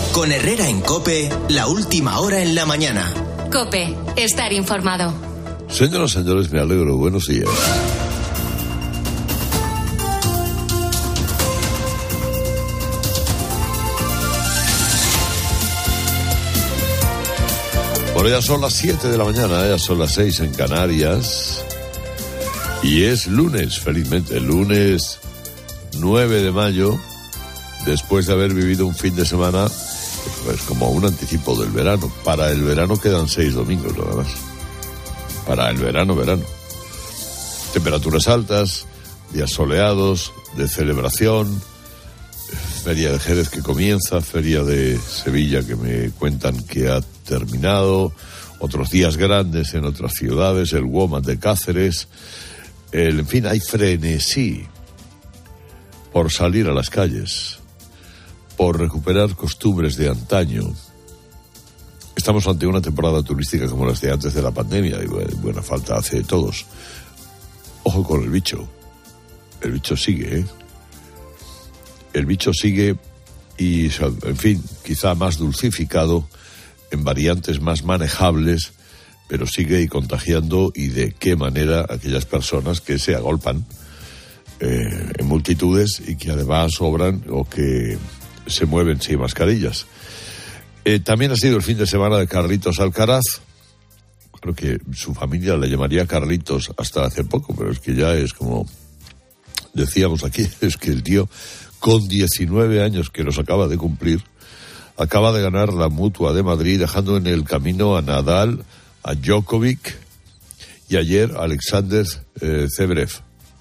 Con Herrera en COPE, la última hora en la mañana. COPE, estar informado. Señoras y señores, me alegro. Buenos días. Bueno, ya son las 7 de la mañana, ya son las 6 en Canarias. Y es lunes, felizmente, lunes 9 de mayo, después de haber vivido un fin de semana, pues como un anticipo del verano. Para el verano quedan 6 domingos, nada más. Para el verano. Temperaturas altas, días soleados, de celebración, Feria de Jerez que comienza, Feria de Sevilla que me cuentan que ha terminado, otros días grandes en otras ciudades, el WOMAD de Cáceres, en fin, hay frenesí por salir a las calles, por recuperar costumbres de antaño. Estamos ante una temporada turística como las de antes de la pandemia, y buena falta hace de todos. Ojo con el bicho sigue, El bicho sigue y, en fin, quizá más dulcificado, en variantes más manejables, pero sigue y contagiando, y de qué manera aquellas personas que se agolpan en multitudes y que además sobran o que se mueven sin mascarillas. También ha sido el fin de semana de Carlitos Alcaraz. Creo que su familia le llamaría Carlitos hasta hace poco, pero es que ya es como decíamos aquí, es que el tío, con 19 años que los acaba de cumplir, acaba de ganar la Mutua de Madrid, dejando en el camino a Nadal, a Djokovic y ayer a Alexander Zverev.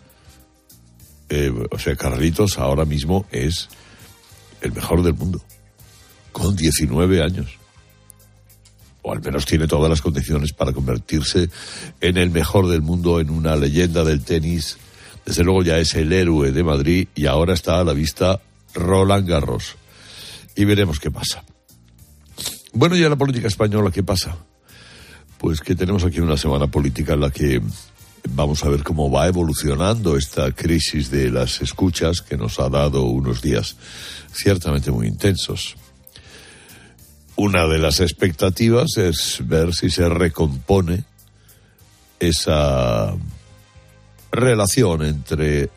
O sea, Carlitos ahora mismo es el mejor del mundo, con 19 años. O al menos tiene todas las condiciones para convertirse en el mejor del mundo, en una leyenda del tenis. Desde luego ya es el héroe de Madrid y ahora está a la vista Roland Garros. Y veremos qué pasa. Bueno, y en la política española, ¿qué pasa? Pues que tenemos aquí una semana política en la que vamos a ver cómo va evolucionando esta crisis de las escuchas que nos ha dado unos días ciertamente muy intensos. Una de las expectativas es ver si se recompone esa relación entre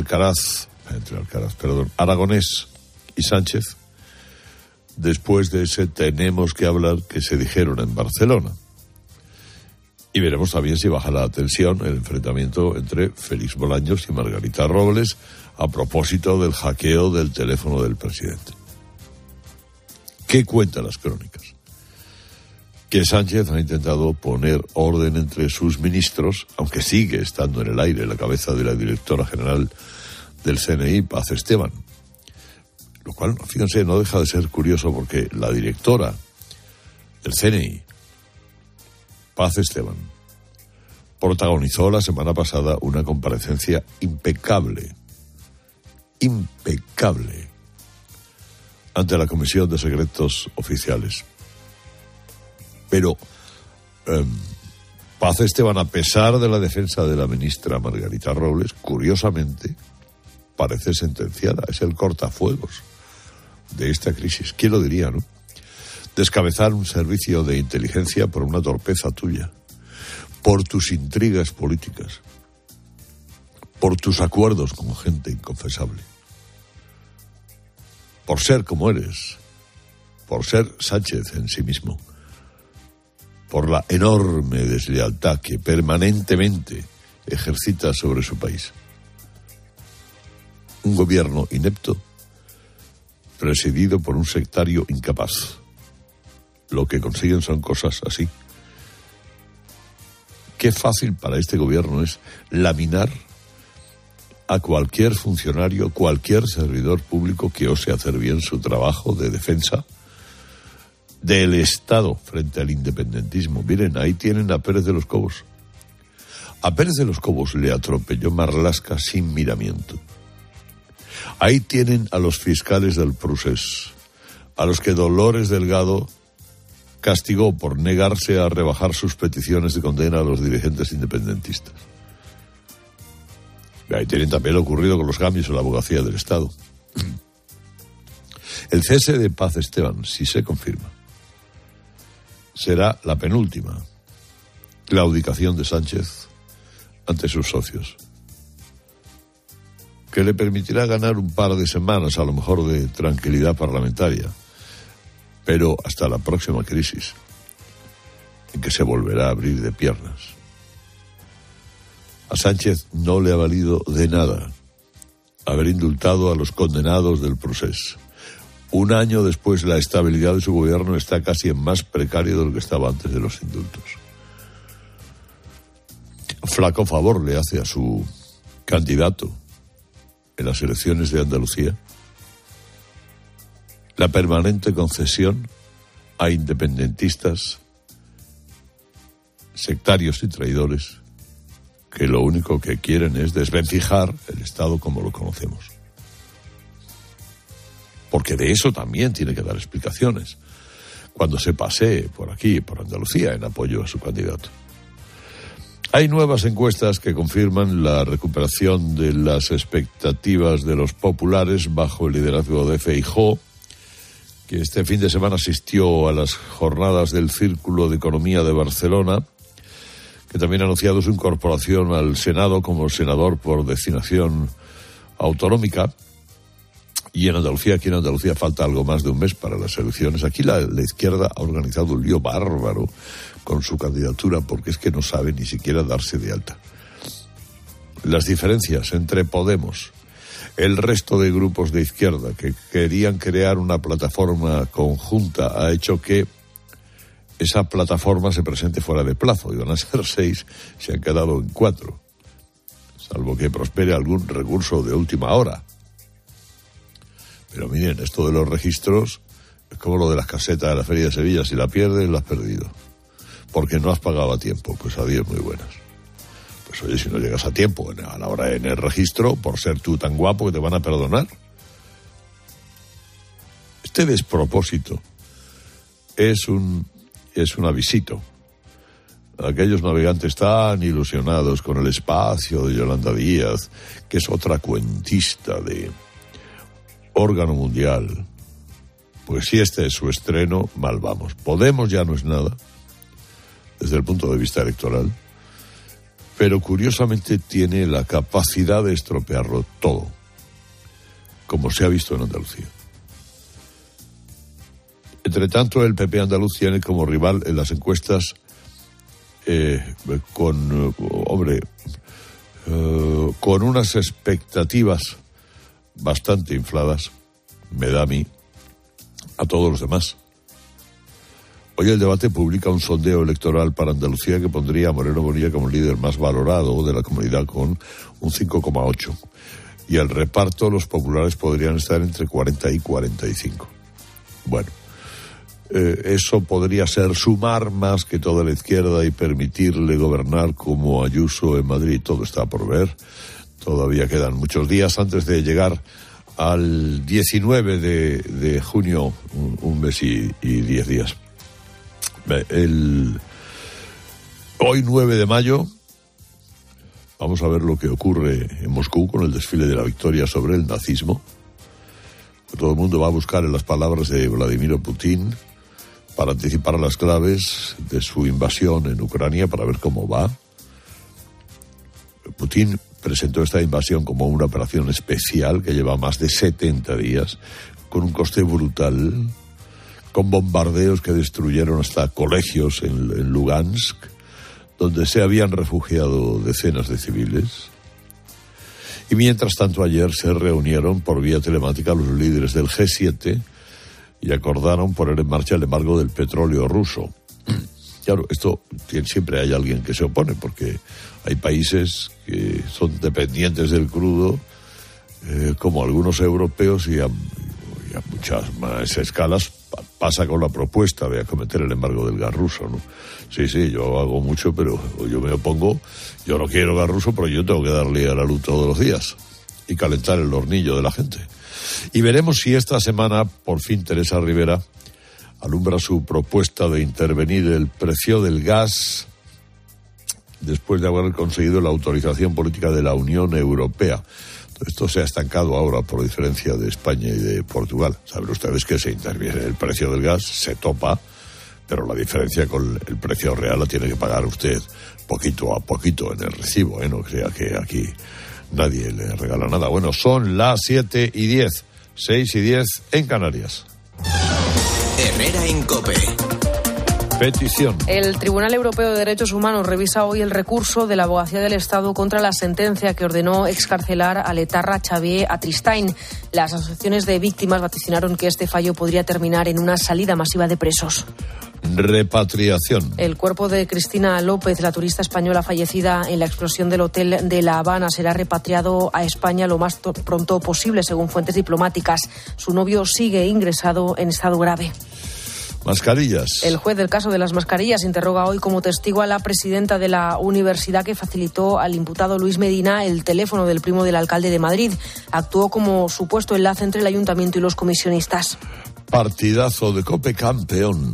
Aragonés y Sánchez, después de ese tenemos que hablar que se dijeron en Barcelona. Y veremos también si baja la tensión, el enfrentamiento entre Félix Bolaños y Margarita Robles a propósito del hackeo del teléfono del presidente. ¿Qué cuentan las crónicas? Que Sánchez ha intentado poner orden entre sus ministros, aunque sigue estando en el aire la cabeza de la directora general del CNI, Paz Esteban. Lo cual, fíjense, no deja de ser curioso porque la directora del CNI, Paz Esteban, protagonizó la semana pasada una comparecencia impecable, ante la Comisión de Secretos Oficiales. Pero Paz Esteban, a pesar de la defensa de la ministra Margarita Robles, curiosamente parece sentenciada. Es el cortafuegos de esta crisis. ¿Quién lo diría, no? Descabezar un servicio de inteligencia por una torpeza tuya, por tus intrigas políticas, por tus acuerdos con gente inconfesable, por ser como eres, por ser Sánchez en sí mismo, por la enorme deslealtad que permanentemente ejercita sobre su país. Un gobierno inepto, presidido por un sectario incapaz. Lo que consiguen son cosas así. Qué fácil para este gobierno es laminar a cualquier funcionario, cualquier servidor público que ose hacer bien su trabajo de defensa del Estado frente al independentismo. Miren, ahí tienen a Pérez de los Cobos. A Pérez de los Cobos le atropelló Marlaska sin miramiento. Ahí tienen a los fiscales del Procés, a los que Dolores Delgado castigó por negarse a rebajar sus peticiones de condena a los dirigentes independentistas. Ahí tienen también lo ocurrido con los cambios en la abogacía del Estado. El cese de Paz Esteban, si se confirma, será la penúltima claudicación de Sánchez ante sus socios, que le permitirá ganar un par de semanas, a lo mejor, de tranquilidad parlamentaria, pero hasta la próxima crisis, en que se volverá a abrir de piernas. A Sánchez no le ha valido de nada haber indultado a los condenados del Procés. Un año después, la estabilidad de su gobierno está casi en más precario de lo que estaba antes de los indultos. Flaco favor le hace a su candidato en las elecciones de Andalucía la permanente concesión a independentistas, sectarios y traidores, que lo único que quieren es desvencijar el Estado como lo conocemos. Porque de eso también tiene que dar explicaciones cuando se pasee por aquí, por Andalucía, en apoyo a su candidato. Hay nuevas encuestas que confirman la recuperación de las expectativas de los populares bajo el liderazgo de Feijóo, que este fin de semana asistió a las jornadas del Círculo de Economía de Barcelona, que también ha anunciado su incorporación al Senado como senador por designación autonómica. Y aquí en Andalucía falta algo más de un mes para las elecciones. Aquí la izquierda ha organizado un lío bárbaro con su candidatura, porque es que no sabe ni siquiera darse de alta. Las diferencias entre Podemos, el resto de grupos de izquierda que querían crear una plataforma conjunta, ha hecho que esa plataforma se presente fuera de plazo. Iban a ser 6, se han quedado en 4, salvo que prospere algún recurso de última hora. Pero miren, esto de los registros es como lo de las casetas de la Feria de Sevilla: si la pierdes, la has perdido, porque no has pagado a tiempo. Pues adiós, muy buenas. Pues oye, si no llegas a tiempo a la hora en el registro, por ser tú tan guapo, que te van a perdonar. Este despropósito es un avisito. Aquellos navegantes tan ilusionados con el espacio de Yolanda Díaz, que es otra cuentista de órgano mundial, pues si este es su estreno, mal vamos. Podemos ya no es nada desde el punto de vista electoral, pero curiosamente tiene la capacidad de estropearlo todo, como se ha visto en Andalucía. Entre tanto, el PP andaluz tiene como rival en las encuestas con unas expectativas bastante infladas, me da a mí, a todos los demás. Hoy El Debate publica un sondeo electoral para Andalucía que pondría a Moreno Bonilla como líder más valorado de la comunidad, con un 5,8. Y el reparto, los populares podrían estar entre 40 y 45. Bueno, eso podría ser sumar más que toda la izquierda y permitirle gobernar como Ayuso en Madrid. Todo está por ver. Todavía quedan muchos días antes de llegar al 19 de junio, un mes y 10 días. Hoy 9 de mayo, vamos a ver lo que ocurre en Moscú con el desfile de la victoria sobre el nazismo. Todo el mundo va a buscar en las palabras de Vladimir Putin para anticipar las claves de su invasión en Ucrania, para ver cómo va. Putin presentó esta invasión como una operación especial que lleva más de 70 días, con un coste brutal, con bombardeos que destruyeron hasta colegios en Lugansk, donde se habían refugiado decenas de civiles. Y mientras tanto, ayer se reunieron por vía telemática los líderes del G7 y acordaron poner en marcha el embargo del petróleo ruso. Claro, esto siempre hay alguien que se opone, porque hay países que son dependientes del crudo, como algunos europeos, y a muchas más escalas pasa con la propuesta de acometer el embargo del gas ruso, ¿no? Sí, yo hago mucho, pero yo me opongo. Yo no quiero gas ruso, pero yo tengo que darle a la luz todos los días y calentar el hornillo de la gente. Y veremos si esta semana, por fin, Teresa Rivera alumbra su propuesta de intervenir el precio del gas después de haber conseguido la autorización política de la Unión Europea. Esto se ha estancado ahora por diferencia de España y de Portugal. Saben ustedes que se interviene el precio del gas, se topa, pero la diferencia con el precio real la tiene que pagar usted poquito a poquito en el recibo, No crea que aquí nadie le regala nada. Bueno, son las 7:10, 6:10 en Canarias. Herrera en COPE. Petición. El Tribunal Europeo de Derechos Humanos revisa hoy el recurso de la Abogacía del Estado contra la sentencia que ordenó excarcelar al etarra Xavier Atristain. Las asociaciones de víctimas vaticinaron que este fallo podría terminar en una salida masiva de presos. Repatriación. El cuerpo de Cristina López, la turista española fallecida en la explosión del hotel de La Habana, será repatriado a España lo más pronto posible, según fuentes diplomáticas. Su novio sigue ingresado en estado grave. Mascarillas. El juez del caso de las mascarillas interroga hoy como testigo a la presidenta de la universidad que facilitó al imputado Luis Medina el teléfono del primo del alcalde de Madrid. Actuó como supuesto enlace entre el ayuntamiento y los comisionistas. Partidazo de COPE, campeón.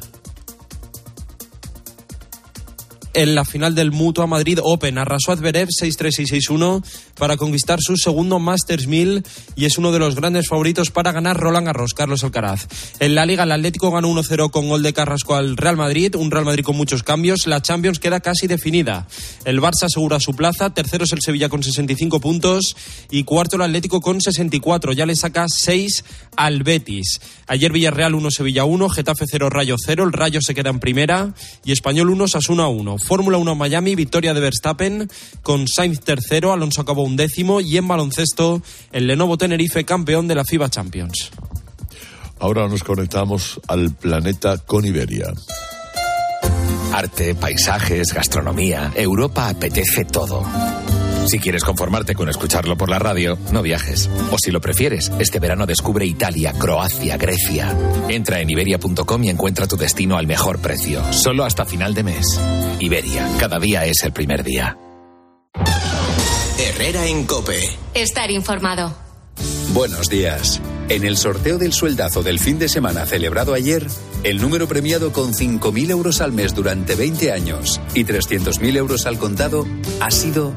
En la final del Mutua Madrid Open arrasó a Zverev 6-3 y 6-1 para conquistar su segundo Masters 1000 y es uno de los grandes favoritos para ganar Roland Garros, Carlos Alcaraz. En la Liga el Atlético ganó 1-0 con gol de Carrasco al Real Madrid, un Real Madrid con muchos cambios. La Champions queda casi definida. El Barça asegura su plaza, tercero es el Sevilla con 65 puntos y cuarto el Atlético con 64, ya le saca 6 al Betis. Ayer Villarreal 1, Sevilla 1, Getafe 0, Rayo 0, el Rayo se queda en primera y Español 1, Osasuna 1. Fórmula 1 Miami, victoria de Verstappen, con Sainz tercero, Alonso acabó 11º y en baloncesto el Lenovo Tenerife campeón de la FIBA Champions. Ahora nos conectamos al planeta con Iberia. Arte, paisajes, gastronomía, Europa apetece todo. Si quieres conformarte con escucharlo por la radio, no viajes. O si lo prefieres, este verano descubre Italia, Croacia, Grecia. Entra en iberia.com y encuentra tu destino al mejor precio, solo hasta final de mes. Iberia, cada día es el primer día. Herrera en COPE. Estar informado. Buenos días. En el sorteo del sueldazo del fin de semana celebrado ayer, el número premiado con 5.000 euros al mes durante 20 años y 300.000 euros al contado ha sido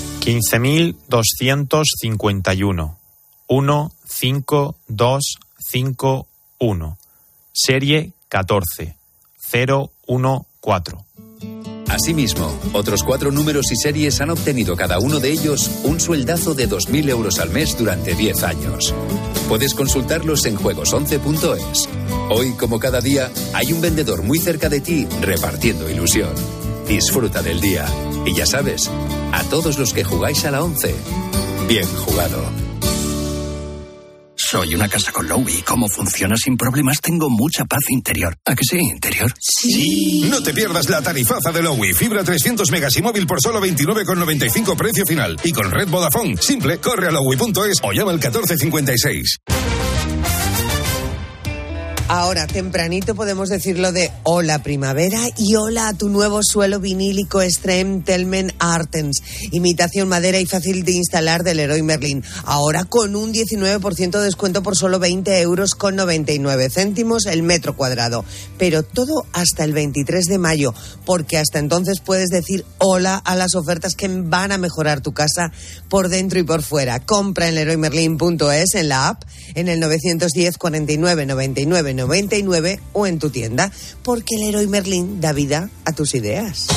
15.251. 15251. Serie 14014. Asimismo, otros 4 números y series han obtenido cada uno de ellos un sueldazo de 2.000 euros al mes durante 10 años. Puedes consultarlos en juegos11.es. Hoy, como cada día, hay un vendedor muy cerca de ti repartiendo ilusión. Disfruta del día. Y ya sabes, a todos los que jugáis a la 11, bien jugado. Soy una casa con Lowy. ¿Cómo funciona sin problemas? Tengo mucha paz interior. ¿A que sí, interior? Sí. No te pierdas la tarifaza de Lowy. Fibra 300 megas y móvil por solo 29,95 precio final. Y con red Vodafone. Simple, corre a lowy.es o llama al 1456. Ahora, tempranito podemos decirlo de hola primavera y hola a tu nuevo suelo vinílico Extreme Telmen Artens. Imitación madera y fácil de instalar del Leroy Merlin. Ahora con un 19% de descuento por solo 20,99 € el metro cuadrado. Pero todo hasta el 23 de mayo, porque hasta entonces puedes decir hola a las ofertas que van a mejorar tu casa por dentro y por fuera. Compra en leroymerlin.es, en la app, en el 910 49 99 99 o en tu tienda, porque el Leroy Merlin da vida a tus ideas.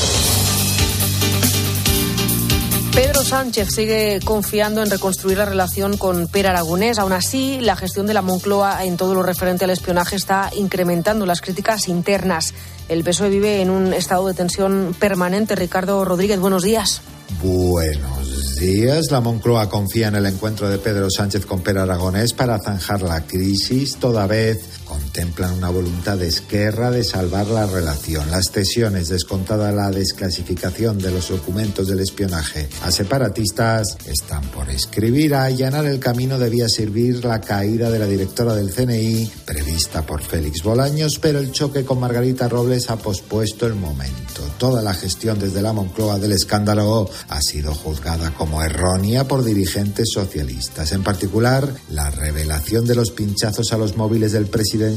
Pedro Sánchez sigue confiando en reconstruir la relación con Pere Aragonés. Aún así, la gestión de la Moncloa en todo lo referente al espionaje está incrementando las críticas internas. El PSOE vive en un estado de tensión permanente. Ricardo Rodríguez, buenos días. Buenos días. La Moncloa confía en el encuentro de Pedro Sánchez con Pere Aragonés para zanjar la crisis, toda vez contemplan una voluntad de Esquerra de salvar la relación. Las cesiones, descontada la desclasificación de los documentos del espionaje a separatistas, están por escribir. A allanar el camino debía servir la caída de la directora del CNI, prevista por Félix Bolaños, pero el choque con Margarita Robles ha pospuesto el momento. Toda la gestión desde la Moncloa del escándalo ha sido juzgada como errónea por dirigentes socialistas. En particular, la revelación de los pinchazos a los móviles del presidente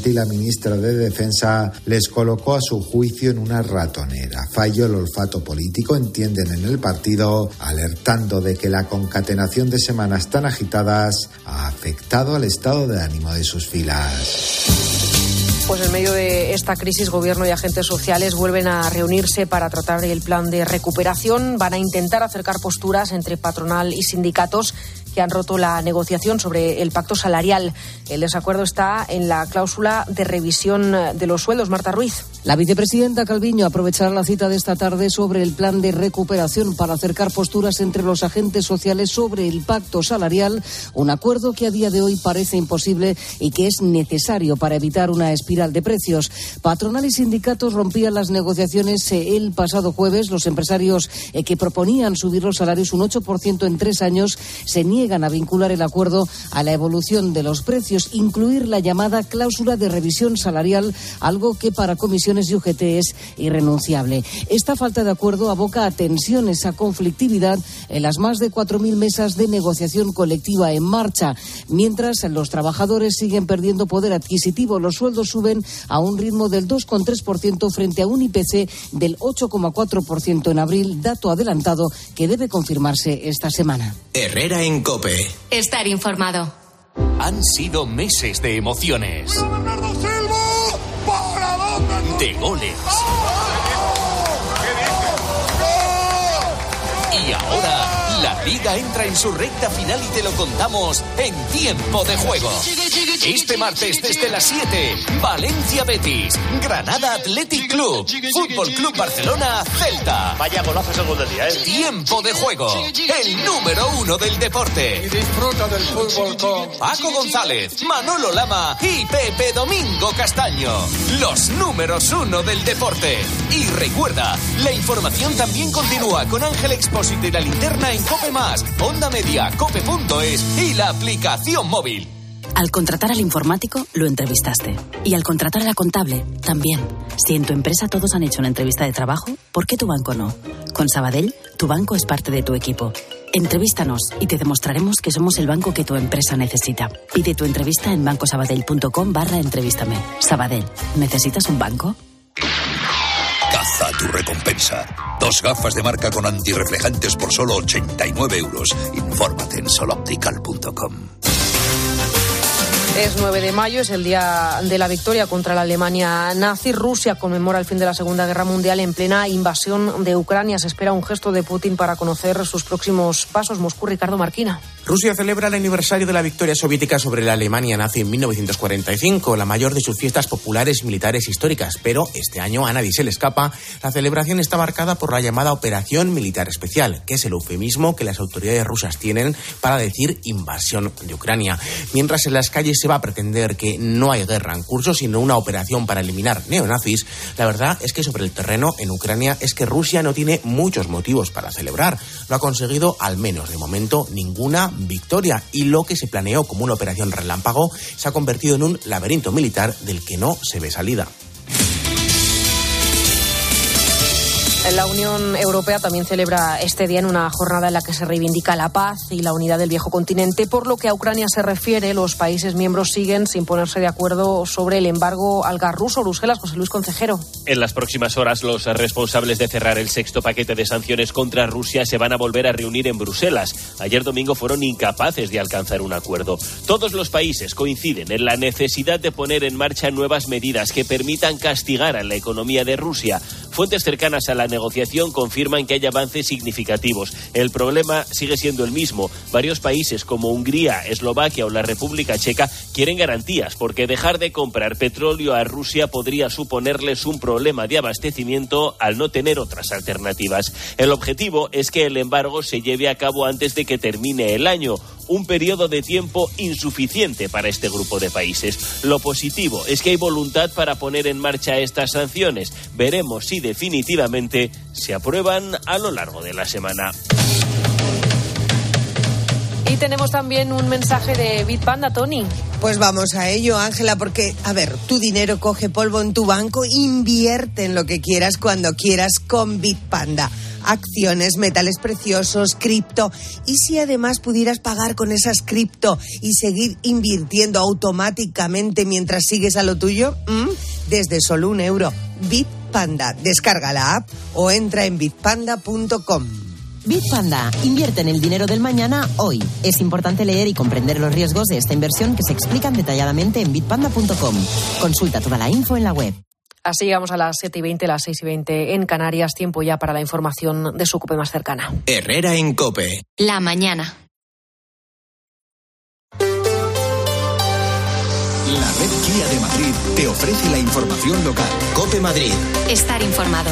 presidente y la ministra de Defensa les colocó a su juicio en una ratonera. Falló el olfato político, entienden en el partido, alertando de que la concatenación de semanas tan agitadas ha afectado al estado de ánimo de sus filas. Pues en medio de esta crisis, gobierno y agentes sociales vuelven a reunirse para tratar el plan de recuperación. Van a intentar acercar posturas entre patronal y sindicatos que han roto la negociación sobre el pacto salarial. El desacuerdo está en la cláusula de revisión de los sueldos. Marta Ruiz. La vicepresidenta Calviño aprovechará la cita de esta tarde sobre el plan de recuperación para acercar posturas entre los agentes sociales sobre el pacto salarial, un acuerdo que a día de hoy parece imposible y que es necesario para evitar una espiral de precios. Patronal y sindicatos rompían las negociaciones el pasado jueves. Los empresarios que proponían subir los salarios un 8% en 3 años se niegan a vincular el acuerdo a la evolución de los precios, incluir la llamada cláusula de revisión salarial, algo que para comisiones y UGT es irrenunciable. Esta falta de acuerdo aboca a tensiones, a conflictividad en las más de 4.000 mesas de negociación colectiva en marcha. Mientras los trabajadores siguen perdiendo poder adquisitivo, los sueldos suben a un ritmo del 2,3% frente a un IPC del 8,4% en abril, dato adelantado que debe confirmarse esta semana. Herrera en COPE. Estar informado. Han sido meses de emociones, de goles. Y ahora la Liga entra en su recta final y te lo contamos en Tiempo de Juego. Este martes desde las 7, Valencia Betis, Granada Athletic Club, Fútbol Club Barcelona, Celta. Vaya golazo es el gol del día, ¿eh? Tiempo de Juego, el número 1 del deporte. Y disfruta del fútbol con Paco González, Manolo Lama y Pepe Domingo Castaño. Los números 1 del deporte. Y recuerda, la información también continúa con Ángel Expósito y la linterna en COPE+, Onda Media, cope.es y la aplicación móvil. Al contratar al informático, lo entrevistaste. Y al contratar a la contable, también. Si en tu empresa todos han hecho una entrevista de trabajo, ¿por qué tu banco no? Con Sabadell, tu banco es parte de tu equipo. Entrevístanos y te demostraremos que somos el banco que tu empresa necesita. Pide tu entrevista en bancosabadell.com/entrevístame. Sabadell, ¿necesitas un banco? Caza tu recompensa. 2 gafas de marca con antirreflejantes por solo 89 euros. Infórmate en soloptical.com. Es 9 de mayo, es el día de la victoria contra la Alemania nazi. Rusia conmemora el fin de la Segunda Guerra Mundial en plena invasión de Ucrania. Se espera un gesto de Putin para conocer sus próximos pasos. Moscú, Ricardo Marquina. Rusia celebra el aniversario de la victoria soviética sobre la Alemania nazi en 1945, la mayor de sus fiestas populares militares históricas. Pero este año a nadie se le escapa, la celebración está marcada por la llamada Operación Militar Especial, que es el eufemismo que las autoridades rusas tienen para decir invasión de Ucrania. Mientras en las calles se va a pretender que no hay guerra en curso, sino una operación para eliminar neonazis, la verdad es que sobre el terreno en Ucrania es que Rusia no tiene muchos motivos para celebrar. No ha conseguido, al menos de momento, ninguna victoria, y lo que se planeó como una operación relámpago se ha convertido en un laberinto militar del que no se ve salida. La Unión Europea también celebra este día en una jornada en la que se reivindica la paz y la unidad del viejo continente. Por lo que a Ucrania se refiere, los países miembros siguen sin ponerse de acuerdo sobre el embargo al gas ruso. Bruselas, José Luis Concejero. En las próximas horas, los responsables de cerrar el 6º paquete de sanciones contra Rusia se van a volver a reunir en Bruselas. Ayer domingo fueron incapaces de alcanzar un acuerdo. Todos los países coinciden en la necesidad de poner en marcha nuevas medidas que permitan castigar a la economía de Rusia. Fuentes cercanas a la negociación confirman que hay avances significativos. El problema sigue siendo el mismo. Varios países como Hungría, Eslovaquia o la República Checa quieren garantías, porque dejar de comprar petróleo a Rusia podría suponerles un problema de abastecimiento al no tener otras alternativas. El objetivo es que el embargo se lleve a cabo antes de que termine el año, un periodo de tiempo insuficiente para este grupo de países. Lo positivo es que hay voluntad para poner en marcha estas sanciones. Veremos si definitivamente se aprueban a lo largo de la semana. Y tenemos también un mensaje de Bitpanda, Tony. Pues vamos a ello, Ángela, porque, a ver, tu dinero coge polvo en tu banco, invierte en lo que quieras, cuando quieras, con Bitpanda. acciones, metales preciosos, cripto. ¿Y si además pudieras pagar con esas cripto y seguir invirtiendo automáticamente mientras sigues a lo tuyo? Desde solo €1. Bitpanda. Descarga la app o entra en bitpanda.com. Bitpanda, invierte en el dinero del mañana hoy. Es importante leer y comprender los riesgos de esta inversión que se explican detalladamente en bitpanda.com. Consulta toda la info en la web. Así llegamos a las 7:20, las 6:20 en Canarias. Tiempo ya para la información de su COPE más cercana. Herrera en COPE. La mañana. La red Kia de Madrid te ofrece la información local. COPE Madrid. Estar informado.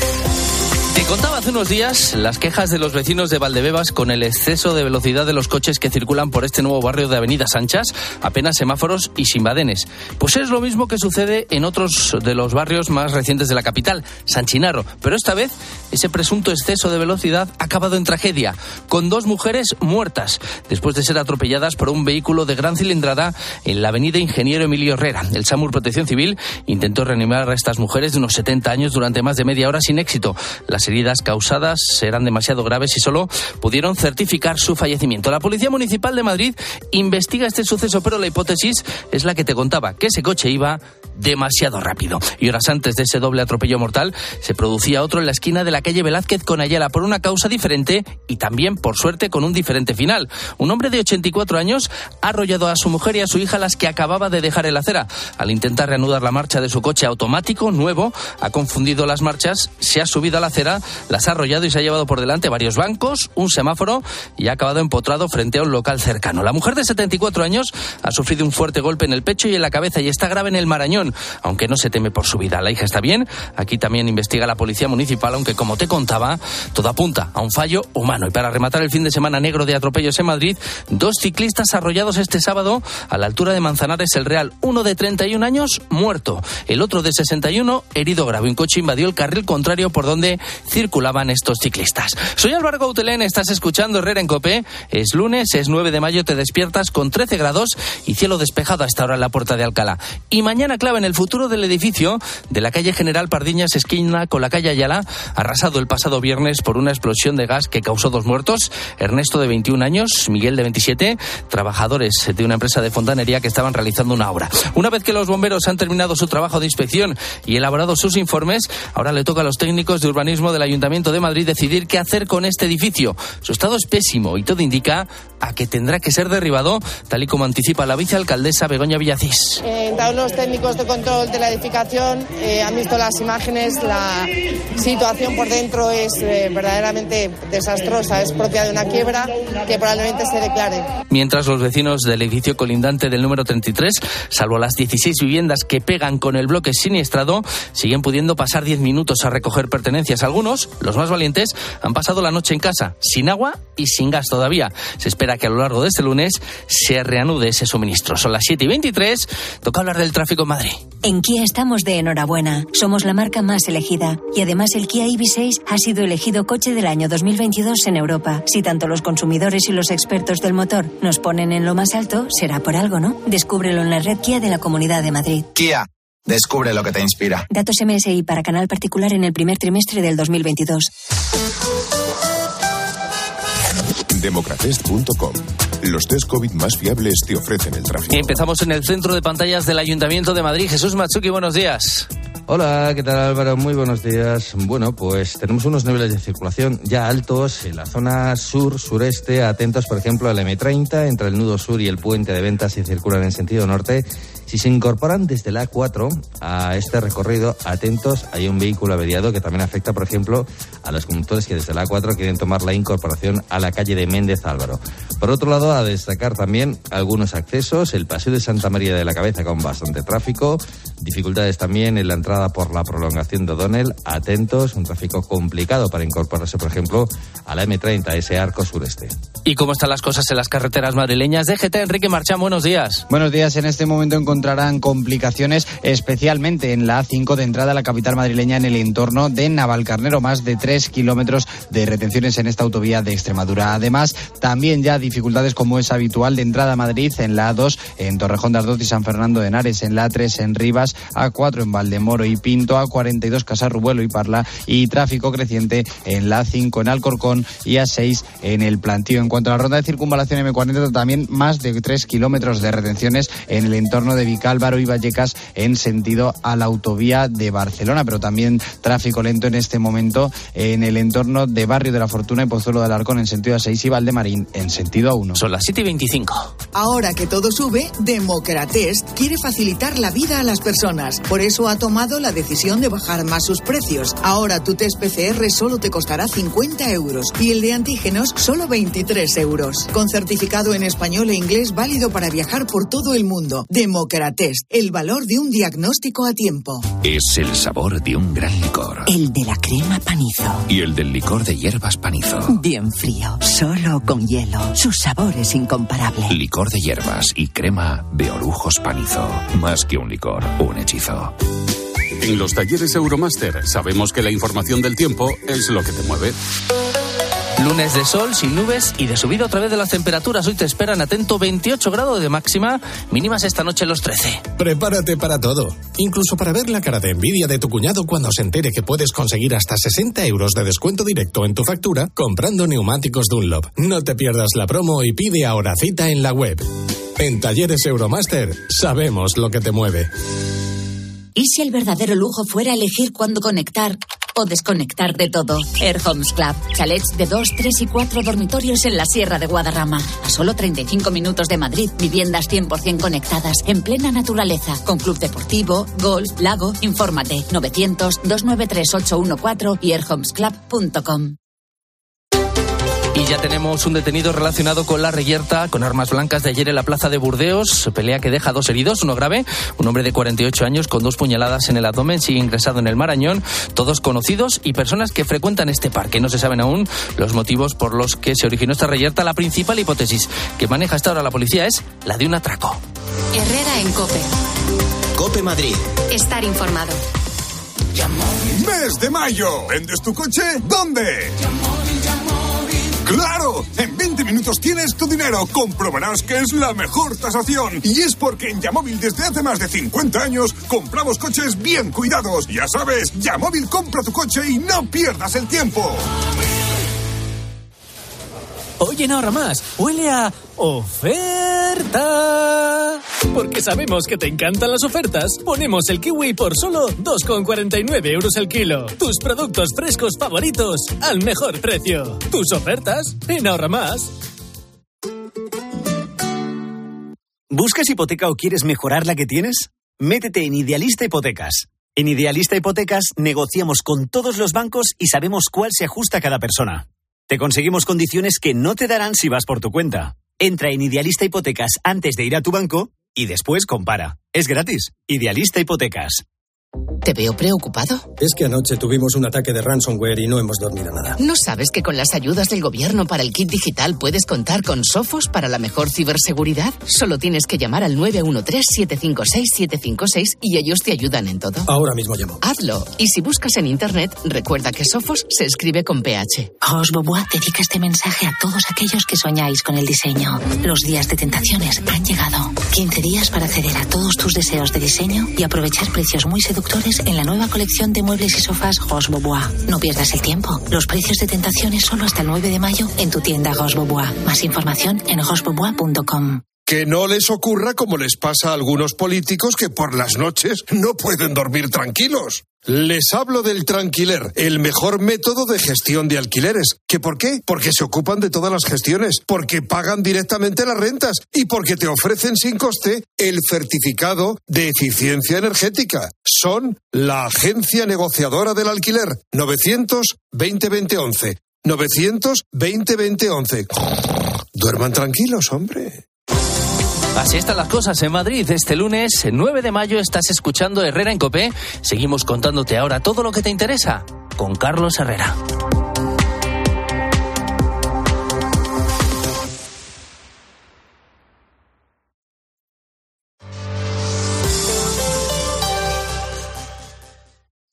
Te contaba hace unos días las quejas de los vecinos de Valdebebas con el exceso de velocidad de los coches que circulan por este nuevo barrio de avenidas anchas, apenas semáforos y sin badenes. Pues es lo mismo que sucede en otros de los barrios más recientes de la capital, San Chinarro. Pero esta vez, ese presunto exceso de velocidad ha acabado en tragedia, con 2 mujeres muertas, después de ser atropelladas por un vehículo de gran cilindrada en la avenida Ingeniero Emilio Herrera. El SAMUR Protección Civil intentó reanimar a estas mujeres de unos 70 años durante más de media hora sin éxito. Las heridas causadas eran demasiado graves y solo pudieron certificar su fallecimiento. La Policía Municipal de Madrid investiga este suceso, pero la hipótesis es la que te contaba, que ese coche iba demasiado rápido. Y horas antes de ese doble atropello mortal, se producía otro en la esquina de la calle Velázquez con Ayala por una causa diferente y también, por suerte, con un diferente final. Un hombre de 84 años ha arrollado a su mujer y a su hija, las que acababa de dejar en la acera. Al intentar reanudar la marcha de su coche automático nuevo, ha confundido las marchas, se ha subido a la acera, las ha arrollado y se ha llevado por delante varios bancos, un semáforo y ha acabado empotrado frente a un local cercano. La mujer de 74 años ha sufrido un fuerte golpe en el pecho y en la cabeza y está grave en el Marañón, aunque no se teme por su vida. La hija está bien. Aquí también investiga la Policía Municipal, aunque, como te contaba, todo apunta a un fallo humano. Y para rematar el fin de semana negro de atropellos en Madrid, 2 ciclistas arrollados este sábado a la altura de Manzanares el Real. Uno de 31 años muerto, el otro de 61 herido grave. Un coche invadió el carril contrario por donde circulaban estos ciclistas. Soy Álvaro Gautelén, estás escuchando Herrera en COPE. Es lunes, es 9 de mayo, te despiertas con 13 grados y cielo despejado a esta hora en la Puerta de Alcalá. Y mañana clave en el futuro del edificio de la calle General Pardiñas, esquina con la calle Ayala, arrasado el pasado viernes por una explosión de gas que causó 2 muertos. Ernesto, de 21 años, Miguel, de 27, trabajadores de una empresa de fontanería que estaban realizando una obra. Una vez que los bomberos han terminado su trabajo de inspección y elaborado sus informes, ahora le toca a los técnicos de urbanismo del Ayuntamiento de Madrid decidir qué hacer con este edificio. Su estado es pésimo y todo indica a que tendrá que ser derribado, tal y como anticipa la vicealcaldesa Begoña Villacís. Los técnicos de control de la edificación han visto las imágenes, la situación por dentro es verdaderamente desastrosa, es propia de una quiebra que probablemente se declare. Mientras los vecinos del edificio colindante del número 33, salvo las 16 viviendas que pegan con el bloque siniestrado, siguen pudiendo pasar 10 minutos a recoger pertenencias. Algunos, los más valientes, han pasado la noche en casa, sin agua y sin gas todavía. Se espera que a lo largo de este lunes se reanude ese suministro. Son las 7:23, toca hablar del tráfico en Madrid. En Kia estamos de enhorabuena. Somos la marca más elegida. Y además el Kia EV6 ha sido elegido coche del año 2022 en Europa. Si tanto los consumidores y los expertos del motor nos ponen en lo más alto, será por algo, ¿no? Descúbrelo en la red Kia de la Comunidad de Madrid. Kia, descubre lo que te inspira. Datos MSI para canal particular en el primer trimestre del 2022. Democratest.com. Los test COVID más fiables te ofrecen el tráfico. Empezamos en el centro de pantallas del Ayuntamiento de Madrid. Jesús Matsuki, buenos días. Hola, ¿qué tal, Álvaro? Muy buenos días. Bueno, pues tenemos unos niveles de circulación ya altos en la zona sur-sureste. Atentos, por ejemplo, al M30, entre el nudo sur y el puente de Ventas, si circulan en sentido norte. Si se incorporan desde la A4 a este recorrido, atentos, hay un vehículo averiado que también afecta, por ejemplo, a los conductores que desde la A4 quieren tomar la incorporación a la calle de Méndez Álvaro. Por otro lado, a destacar también algunos accesos, el paseo de Santa María de la Cabeza con bastante tráfico, dificultades también en la entrada por la prolongación de O'Donnell, atentos, un tráfico complicado para incorporarse, por ejemplo, a la M30, ese arco sureste. ¿Y cómo están las cosas en las carreteras madrileñas? DGT, Enrique Marchán, buenos días. Buenos días. En este momento encontrarán complicaciones, especialmente en la A5 de entrada a la capital madrileña en el entorno de Navalcarnero. Más de 3 kilómetros de retenciones en esta autovía de Extremadura. Además, también ya dificultades, como es habitual, de entrada a Madrid en la A2, en Torrejón de Ardoz y San Fernando de Henares, en la A3 en Rivas, A4 en Valdemoro y Pinto, A42 Casarrubuelo y Parla, y tráfico creciente en la A5 en Alcorcón y A6 en el Plantío. En cuanto a la ronda de circunvalación M40, también más de 3 kilómetros de retenciones en el entorno de Vicálvaro y Vallecas en sentido a la autovía de Barcelona, pero también tráfico lento en este momento en el entorno de Barrio de la Fortuna y Pozuelo de Alarcón en sentido A6 y Valdemarín en sentido A1. Son las 7:25. Ahora que todo sube, Democratest quiere facilitar la vida a las personas. Por eso ha tomado la decisión de bajar más sus precios. Ahora tu test PCR solo te costará 50 euros y el de antígenos solo 23 euros. Con certificado en español e inglés válido para viajar por todo el mundo. Democratest, el valor de un diagnóstico a tiempo. Es el sabor de un gran licor. El de la crema Panizo. Y el del licor de hierbas Panizo. Bien frío, solo con hielo. Su sabor es incomparable. Licor de hierbas y crema de Orujos Panizo. Más que un licor, un hechizo. En los talleres Euromaster sabemos que la información del tiempo es lo que te mueve. Lunes de sol, sin nubes y de subida otra vez de las temperaturas. Hoy te esperan, atento, 28 grados de máxima, mínimas esta noche los 13. Prepárate para todo, incluso para ver la cara de envidia de tu cuñado cuando se entere que puedes conseguir hasta 60 euros de descuento directo en tu factura comprando neumáticos Dunlop. No te pierdas la promo y pide ahora cita en la web. En Talleres Euromaster sabemos lo que te mueve. ¿Y si el verdadero lujo fuera elegir cuándo conectar o desconectar de todo? Air Homes Club. Chalets de 2, 3 y 4 dormitorios en la Sierra de Guadarrama. A solo 35 minutos de Madrid. Viviendas 100% conectadas, en plena naturaleza. Con club deportivo, golf, lago. Infórmate. 900-293-814 y airhomesclub.com. Y ya tenemos un detenido relacionado con la reyerta con armas blancas de ayer en la plaza de Burdeos. Pelea que deja 2 heridos, uno grave. Un hombre de 48 años con 2 puñaladas en el abdomen sigue ingresado en el Marañón. Todos conocidos y personas que frecuentan este parque. No se saben aún los motivos por los que se originó esta reyerta. La principal hipótesis que maneja hasta ahora la policía es la de un atraco. Herrera en COPE. COPE Madrid. Estar informado. ¡Mes de mayo! ¿Vendes tu coche? ¿Dónde? ¡Claro! En 20 minutos tienes tu dinero. Comprobarás que es la mejor tasación. Y es porque en Yamóvil desde hace más de 50 años compramos coches bien cuidados. Ya sabes, Yamóvil compra tu coche y no pierdas el tiempo. Oye, no ahora más. Huele a oferta. Porque sabemos que te encantan las ofertas, ponemos el kiwi por solo 2,49 euros el kilo. Tus productos frescos favoritos al mejor precio. Tus ofertas en Ahorra Más. ¿Buscas hipoteca o quieres mejorar la que tienes? Métete en Idealista Hipotecas. En Idealista Hipotecas negociamos con todos los bancos y sabemos cuál se ajusta a cada persona. Te conseguimos condiciones que no te darán si vas por tu cuenta. Entra en Idealista Hipotecas antes de ir a tu banco y después compara. Es gratis. Idealista Hipotecas. Te veo preocupado. Es que anoche tuvimos un ataque de ransomware y no hemos dormido nada. ¿No sabes que con las ayudas del gobierno para el kit digital puedes contar con Sophos para la mejor ciberseguridad? Solo tienes que llamar al 913-756-756 y ellos te ayudan en todo. Ahora mismo llamo. Hazlo. Y si buscas en internet, recuerda que Sophos se escribe con PH. Roche Bobois dedica este mensaje a todos aquellos que soñáis con el diseño. Los días de tentaciones han llegado. 15 días para acceder a todos tus deseos de diseño y aprovechar precios muy seductores en la nueva colección de muebles y sofás Roche Bobois. No pierdas el tiempo. Los precios de tentaciones solo hasta el 9 de mayo en tu tienda Roche Bobois. Más información en rochebobois.com. Que no les ocurra como les pasa a algunos políticos que por las noches no pueden dormir tranquilos. Les hablo del Tranquiler, el mejor método de gestión de alquileres. ¿Qué por qué? Porque se ocupan de todas las gestiones, porque pagan directamente las rentas y porque te ofrecen sin coste el certificado de eficiencia energética. Son la agencia negociadora del alquiler. 900-20-20-11. 900-20-20-11. Duerman tranquilos, hombre. Así están las cosas en Madrid. Este lunes, 9 de mayo, estás escuchando Herrera en COPE. Seguimos contándote ahora todo lo que te interesa con Carlos Herrera.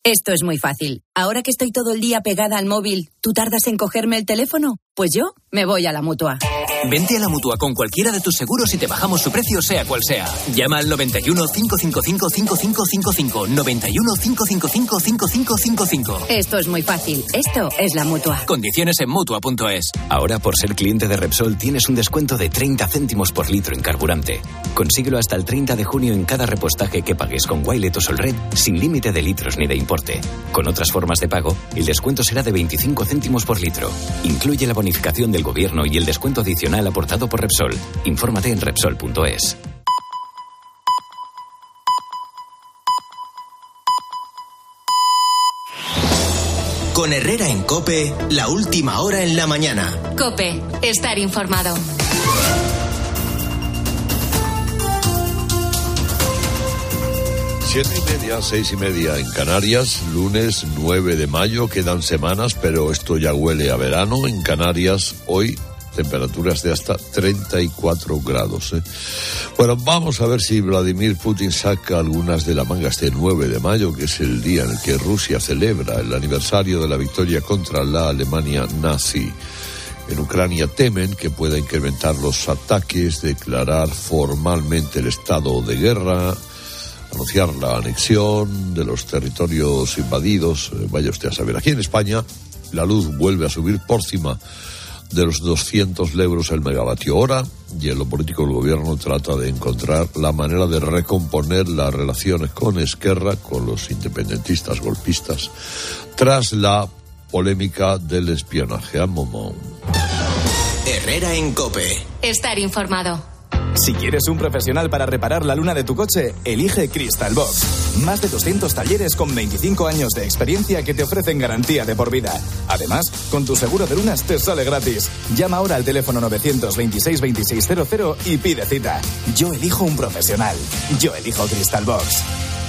Esto es muy fácil. Ahora que estoy todo el día pegada al móvil, ¿tú tardas en cogerme el teléfono? Pues yo me voy a la Mutua. Vente a la Mutua con cualquiera de tus seguros y te bajamos su precio sea cual sea. Llama al 91 555 5555. 91 555 5555. Esto es muy fácil. Esto es la Mutua. Condiciones en Mutua.es. Ahora, por ser cliente de Repsol, tienes un descuento de 30 céntimos por litro en carburante. Consíguelo hasta el 30 de junio en cada repostaje que pagues con Wilet o Solred, sin límite de litros ni de importe. Con otras formas de pago, el descuento será de 25 céntimos por litro. Incluye la bonificación del gobierno y el descuento adicional aportado por Repsol. Infórmate en Repsol.es. Con Herrera en COPE, la última hora en la mañana. COPE, estar informado. 7:30, 6:30 en Canarias, lunes 9 de mayo, quedan semanas, pero esto ya huele a verano. En Canarias, hoy, temperaturas de hasta 34 grados. Bueno, vamos a ver si Vladimir Putin saca algunas de la manga este 9 de mayo, que es el día en el que Rusia celebra el aniversario de la victoria contra la Alemania nazi. En Ucrania temen que pueda incrementar los ataques, declarar formalmente el estado de guerra, anunciar la anexión de los territorios invadidos. Vaya usted a saber. Aquí en España la luz vuelve a subir por cima de los 200 euros el megavatio hora, y en lo político el gobierno trata de encontrar la manera de recomponer las relaciones con Esquerra, con los independentistas golpistas, tras la polémica del espionaje a Momón. Herrera en COPE. Estar informado. Si quieres un profesional para reparar la luna de tu coche, elige Crystal Box. Más de 200 talleres con 25 años de experiencia que te ofrecen garantía de por vida. Además, con tu seguro de lunas te sale gratis. Llama ahora al teléfono 926 2600 y pide cita. Yo elijo un profesional. Yo elijo Crystal Box.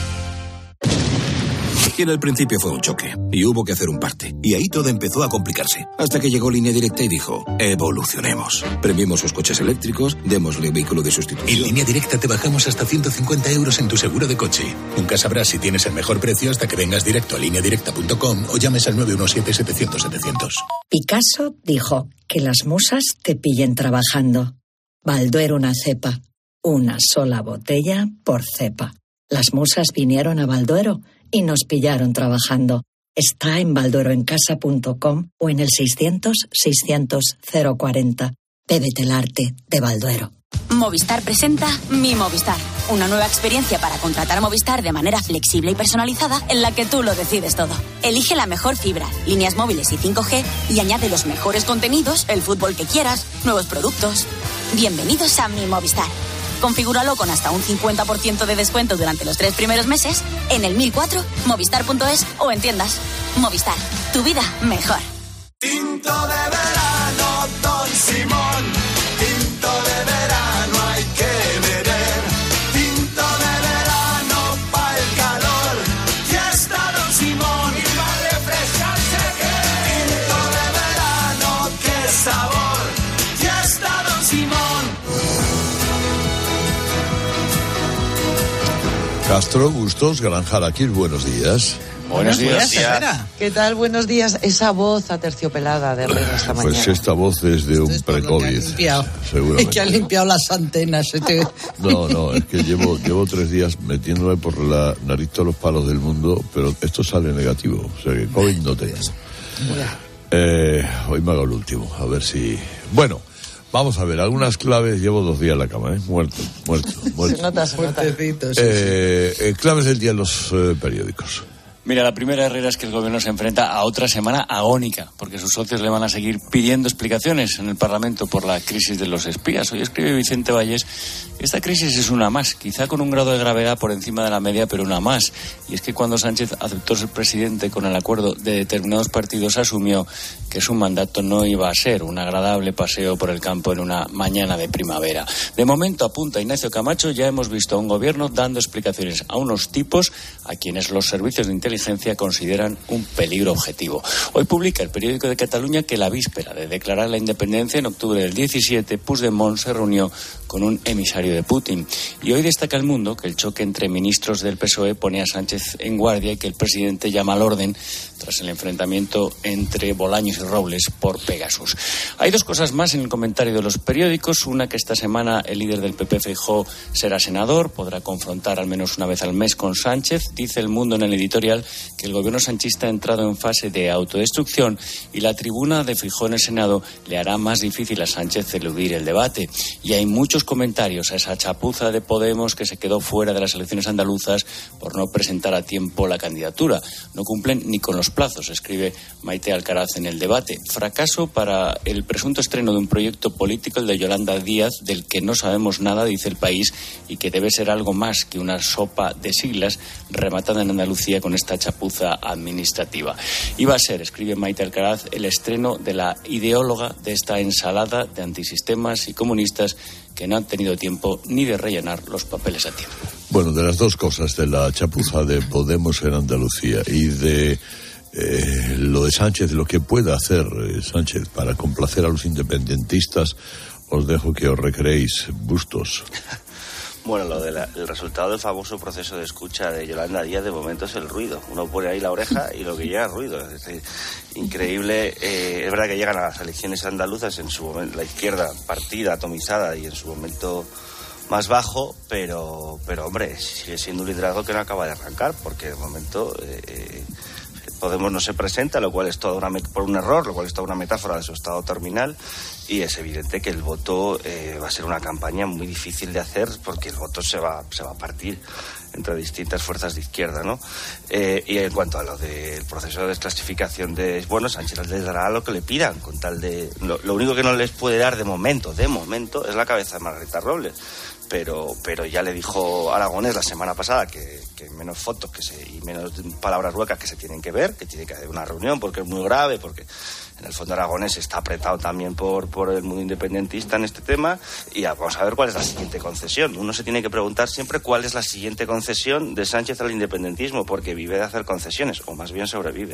Y en el principio fue un choque, y hubo que hacer un parte. Y ahí todo empezó a complicarse. Hasta que llegó Línea Directa y dijo, evolucionemos. Premiemos sus coches eléctricos, démosle vehículo de sustitución. En Línea Directa te bajamos hasta 150 euros en tu seguro de coche. Nunca sabrás si tienes el mejor precio hasta que vengas directo a lineadirecta.com o llames al 917-700-700. Picasso dijo, que las musas te pillen trabajando. Balduero una cepa. Una sola botella por cepa. Las musas vinieron a Balduero y nos pillaron trabajando. Está en baldueroencasa.com o en el 600-600-040. Bébete el arte de Balduero. Movistar presenta Mi Movistar, una nueva experiencia para contratar Movistar de manera flexible y personalizada en la que tú lo decides todo. Elige la mejor fibra, líneas móviles y 5G y añade los mejores contenidos, el fútbol que quieras, nuevos productos. Bienvenidos a Mi Movistar. Configúralo con hasta un 50% de descuento durante los 3 primeros meses en el 1004, movistar.es o en tiendas. Movistar, tu vida mejor. Tinto de verano, Don Simón. Tinto de verano hay que beber. Tinto de verano pa' el calor. Ya está Don Simón y va a refrescarse que. Tinto de verano, qué sabor. Ya está Don Simón. Castro, Bustos, Granja Araquil, buenos días. Buenos días, Herrera. ¿Qué tal? Buenos días. Esa voz aterciopelada de Herrera esta mañana. Pues esta voz es de un pre-COVID. Seguramente. Es que han limpiado las antenas. No, es que llevo 3 días metiéndome por la nariz todos los palos del mundo, pero esto sale negativo. O sea que COVID no tengo. Hoy me hago el último, a ver si... Bueno, vamos a ver, algunas claves. Llevo 2 días en la cama, muerto. Se nota. Claves del día en los periódicos. Mira, la primera, Herrera, es que el gobierno se enfrenta a otra semana agónica, porque sus socios le van a seguir pidiendo explicaciones en el Parlamento por la crisis de los espías. Hoy escribe Vicente Valles, esta crisis es una más, quizá con un grado de gravedad por encima de la media, pero una más. Y es que cuando Sánchez aceptó ser presidente con el acuerdo de determinados partidos, asumió que su mandato no iba a ser un agradable paseo por el campo en una mañana de primavera. De momento, apunta Ignacio Camacho, ya hemos visto a un gobierno dando explicaciones a unos tipos a quienes los servicios de inteligencia inteligencia consideran un peligro objetivo. Hoy publica el periódico de Cataluña que la víspera de declarar la independencia en octubre del 17, Puigdemont se reunió con un emisario de Putin. Y hoy destaca El Mundo que el choque entre ministros del PSOE pone a Sánchez en guardia y que el presidente llama al orden tras el enfrentamiento entre Bolaños y Robles por Pegasus. Hay dos cosas más en el comentario de los periódicos. Una, que esta semana el líder del PP, Feijóo, será senador, podrá confrontar al menos una vez al mes con Sánchez. Dice El Mundo en el editorial que el gobierno sanchista ha entrado en fase de autodestrucción y la tribuna de Feijóo en el Senado le hará más difícil a Sánchez eludir el debate. Y hay muchos comentarios a esa chapuza de Podemos que se quedó fuera de las elecciones andaluzas por no presentar a tiempo la candidatura. No cumplen ni con los plazos, escribe Maite Alcaraz en El Debate. Fracaso para el presunto estreno de un proyecto político, el de Yolanda Díaz, del que no sabemos nada, dice El País, y que debe ser algo más que una sopa de siglas rematada en Andalucía con esta chapuza administrativa. Iba a ser, escribe Maite Alcaraz, el estreno de la ideóloga de esta ensalada de antisistemas y comunistas que no han tenido tiempo ni de rellenar los papeles a tiempo. Bueno, de las dos cosas, de la chapuza de Podemos en Andalucía y de lo de Sánchez, lo que pueda hacer Sánchez para complacer a los independentistas, os dejo que os recreéis. Bustos. Bueno, el resultado del famoso proceso de escucha de Yolanda Díaz de momento es el ruido. Uno pone ahí la oreja y lo que llega es ruido. Es decir, increíble. Es verdad que llegan a las elecciones andaluzas en su momento, la izquierda partida, atomizada y en su momento más bajo, pero hombre, sigue siendo un liderazgo que no acaba de arrancar, porque de momento Podemos no se presenta, lo cual es toda por un error, lo cual es toda una metáfora de su estado terminal, y es evidente que el voto va a ser una campaña muy difícil de hacer, porque el voto se va a partir entre distintas fuerzas de izquierda, ¿no? Y en cuanto a lo del proceso de desclasificación bueno, Sánchez les dará lo que le pidan, con tal de... Lo único que no les puede dar de momento, es la cabeza de Margarita Robles. Pero ya le dijo Aragonés la semana pasada que menos fotos y menos palabras huecas que se tienen que ver, que tiene que haber una reunión porque es muy grave, porque en el fondo Aragonés está apretado también por el mundo independentista en este tema, y vamos a ver cuál es la siguiente concesión. Uno se tiene que preguntar siempre cuál es la siguiente concesión de Sánchez al independentismo, porque vive de hacer concesiones, o más bien sobrevive.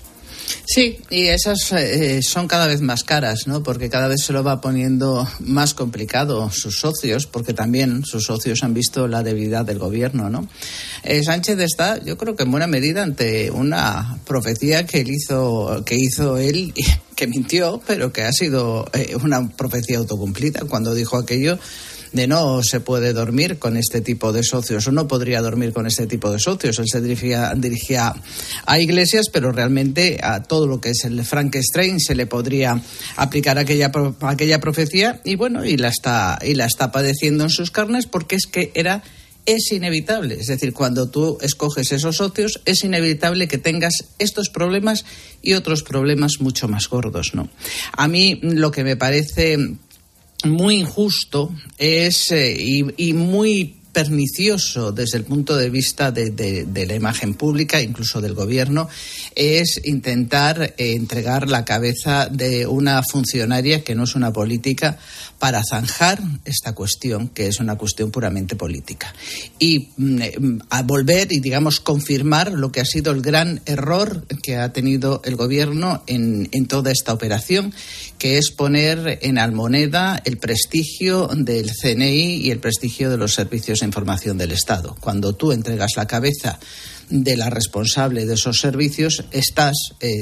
Sí, y esas son cada vez más caras, ¿no? Porque cada vez se lo va poniendo más complicado sus socios, porque también sus socios han visto la debilidad del gobierno, ¿no? Sánchez está, yo creo que en buena medida, ante una profecía que hizo él, que mintió, pero que ha sido una profecía autocumplida, cuando dijo aquello de no se puede dormir con este tipo de socios, o no podría dormir con este tipo de socios. Él se dirigía a Iglesias, pero realmente a todo lo que es el Frankenstein se le podría aplicar aquella profecía, y bueno, y la está padeciendo en sus carnes, porque es inevitable. Es decir, cuando tú escoges esos socios, es inevitable que tengas estos problemas y otros problemas mucho más gordos, ¿no? A mí lo que me parece muy injusto es y muy pernicioso desde el punto de vista de la imagen pública, incluso del gobierno, es intentar entregar la cabeza de una funcionaria que no es una política para zanjar esta cuestión, que es una cuestión puramente política, y a volver y, digamos, confirmar lo que ha sido el gran error que ha tenido el gobierno en toda esta operación, que es poner en almoneda el prestigio del CNI y el prestigio de los servicios de información del Estado. Cuando tú entregas la cabeza de la responsable de esos servicios, estás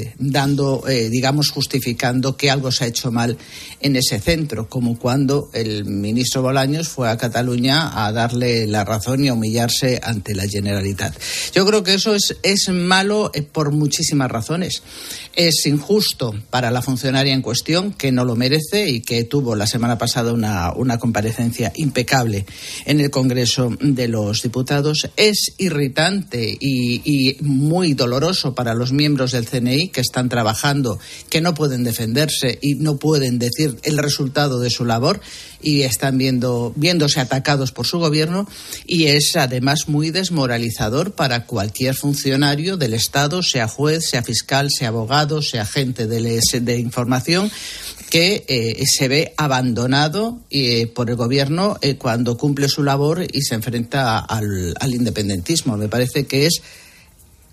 justificando que algo se ha hecho mal en ese centro, como cuando el ministro Bolaños fue a Cataluña a darle la razón y a humillarse ante la Generalitat. Yo creo que eso es malo por muchísimas razones. Es injusto para la funcionaria en cuestión, que no lo merece y que tuvo la semana pasada una comparecencia impecable en el Congreso de los Diputados. Es irritante y muy doloroso para los miembros del CNI que están trabajando, que no pueden defenderse y no pueden decir el resultado de su labor, y están viéndose atacados por su gobierno, y es además muy desmoralizador para cualquier funcionario del Estado, sea juez, sea fiscal, sea abogado, sea agente de información, que se ve abandonado por el gobierno cuando cumple su labor y se enfrenta al independentismo. Me parece que es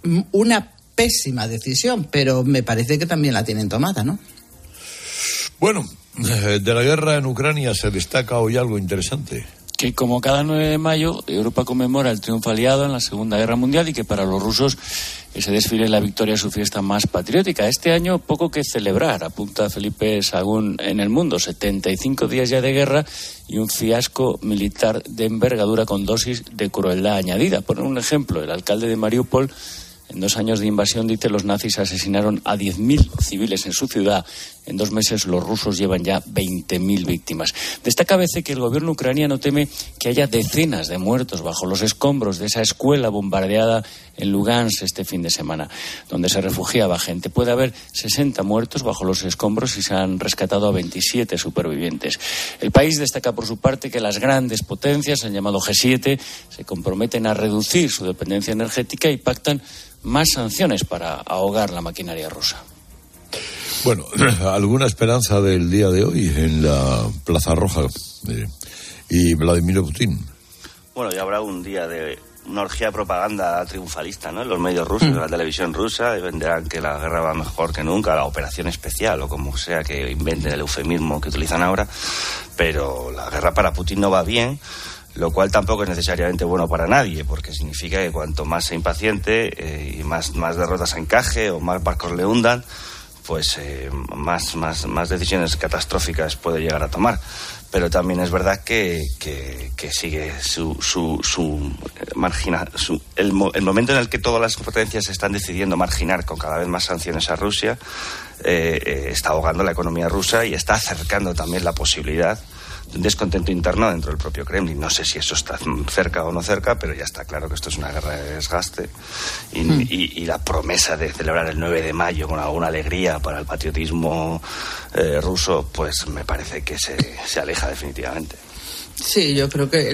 una pésima decisión, pero me parece que también la tienen tomada, ¿no? Bueno, de la guerra en Ucrania se destaca hoy algo interesante. Que como cada 9 de mayo, Europa conmemora el triunfo aliado en la Segunda Guerra Mundial y que para los rusos ese desfile de la victoria es su fiesta más patriótica. Este año poco que celebrar, apunta Felipe Sagún en El Mundo. 75 días ya de guerra y un fiasco militar de envergadura con dosis de crueldad añadida. Por un ejemplo, el alcalde de Mariupol, en 2 años de invasión, dice, los nazis asesinaron a 10.000 civiles en su ciudad. En 2 meses los rusos llevan ya 20.000 víctimas. Destaca ABC que el gobierno ucraniano teme que haya decenas de muertos bajo los escombros de esa escuela bombardeada en Lugansk este fin de semana, donde se refugiaba gente. Puede haber 60 muertos bajo los escombros y se han rescatado a 27 supervivientes. El país destaca por su parte que las grandes potencias, el llamado G7, se comprometen a reducir su dependencia energética y pactan más sanciones para ahogar la maquinaria rusa. Bueno, ¿alguna esperanza del día de hoy en la Plaza Roja y Vladimir Putin? Bueno, ya habrá un día de una orgía de propaganda triunfalista, ¿no? En los medios rusos, en la televisión rusa, y venderán que la guerra va mejor que nunca, la operación especial, o como sea que inventen el eufemismo que utilizan ahora, pero la guerra para Putin no va bien, lo cual tampoco es necesariamente bueno para nadie, porque significa que cuanto más se impaciente y más derrotas encaje o más barcos le hundan, pues más decisiones catastróficas puede llegar a tomar. Pero también es verdad que sigue el momento en el que todas las potencias están decidiendo marginar con cada vez más sanciones a Rusia, está ahogando la economía rusa y está acercando también la posibilidad de un descontento interno dentro del propio Kremlin. No sé si eso está cerca o no cerca, pero ya está claro que esto es una guerra de desgaste y la promesa de celebrar el 9 de mayo con alguna alegría para el patriotismo ruso, pues me parece que se aleja definitivamente. Sí, yo creo que el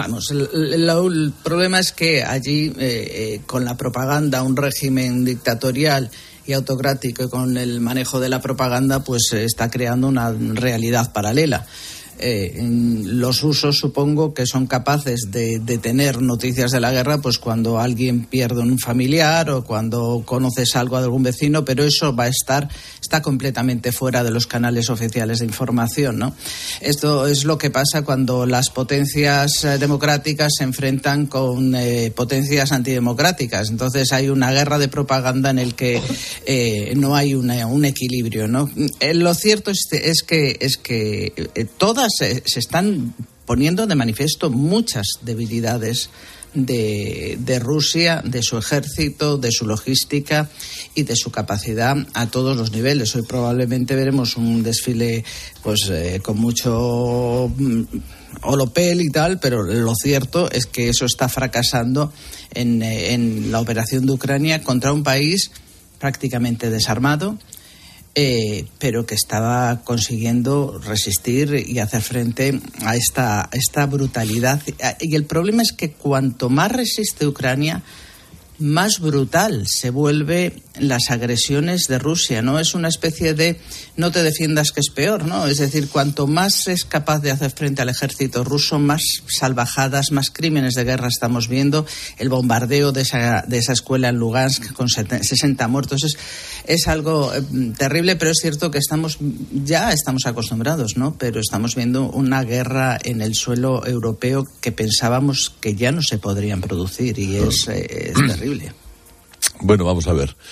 problema es que allí, con la propaganda, un régimen dictatorial y autocrático, y con el manejo de la propaganda, pues se está creando una realidad paralela. Los rusos supongo que son capaces de tener noticias de la guerra pues cuando alguien pierde un familiar o cuando conoces algo de algún vecino, pero eso está completamente fuera de los canales oficiales de información, ¿no? Esto es lo que pasa cuando las potencias democráticas se enfrentan con potencias antidemocráticas. Entonces hay una guerra de propaganda en el que no hay un equilibrio, ¿no? Lo cierto es que todas se están poniendo de manifiesto muchas debilidades de Rusia, de su ejército, de su logística y de su capacidad a todos los niveles. Hoy probablemente veremos un desfile pues con mucho olopel y tal, pero lo cierto es que eso está fracasando en la operación de Ucrania contra un país prácticamente desarmado, pero que estaba consiguiendo resistir y hacer frente a esta brutalidad. Y el problema es que cuanto más resiste Ucrania, más brutal se vuelve las agresiones de Rusia, ¿no? Es una especie de no te defiendas que es peor, ¿no? Es decir, cuanto más es capaz de hacer frente al ejército ruso, más salvajadas, más crímenes de guerra estamos viendo. El bombardeo de esa escuela en Lugansk con 60 muertos es algo terrible, pero es cierto que estamos acostumbrados, ¿no? Pero estamos viendo una guerra en el suelo europeo que pensábamos que ya no se podrían producir y es terrible. Bueno, vamos a ver.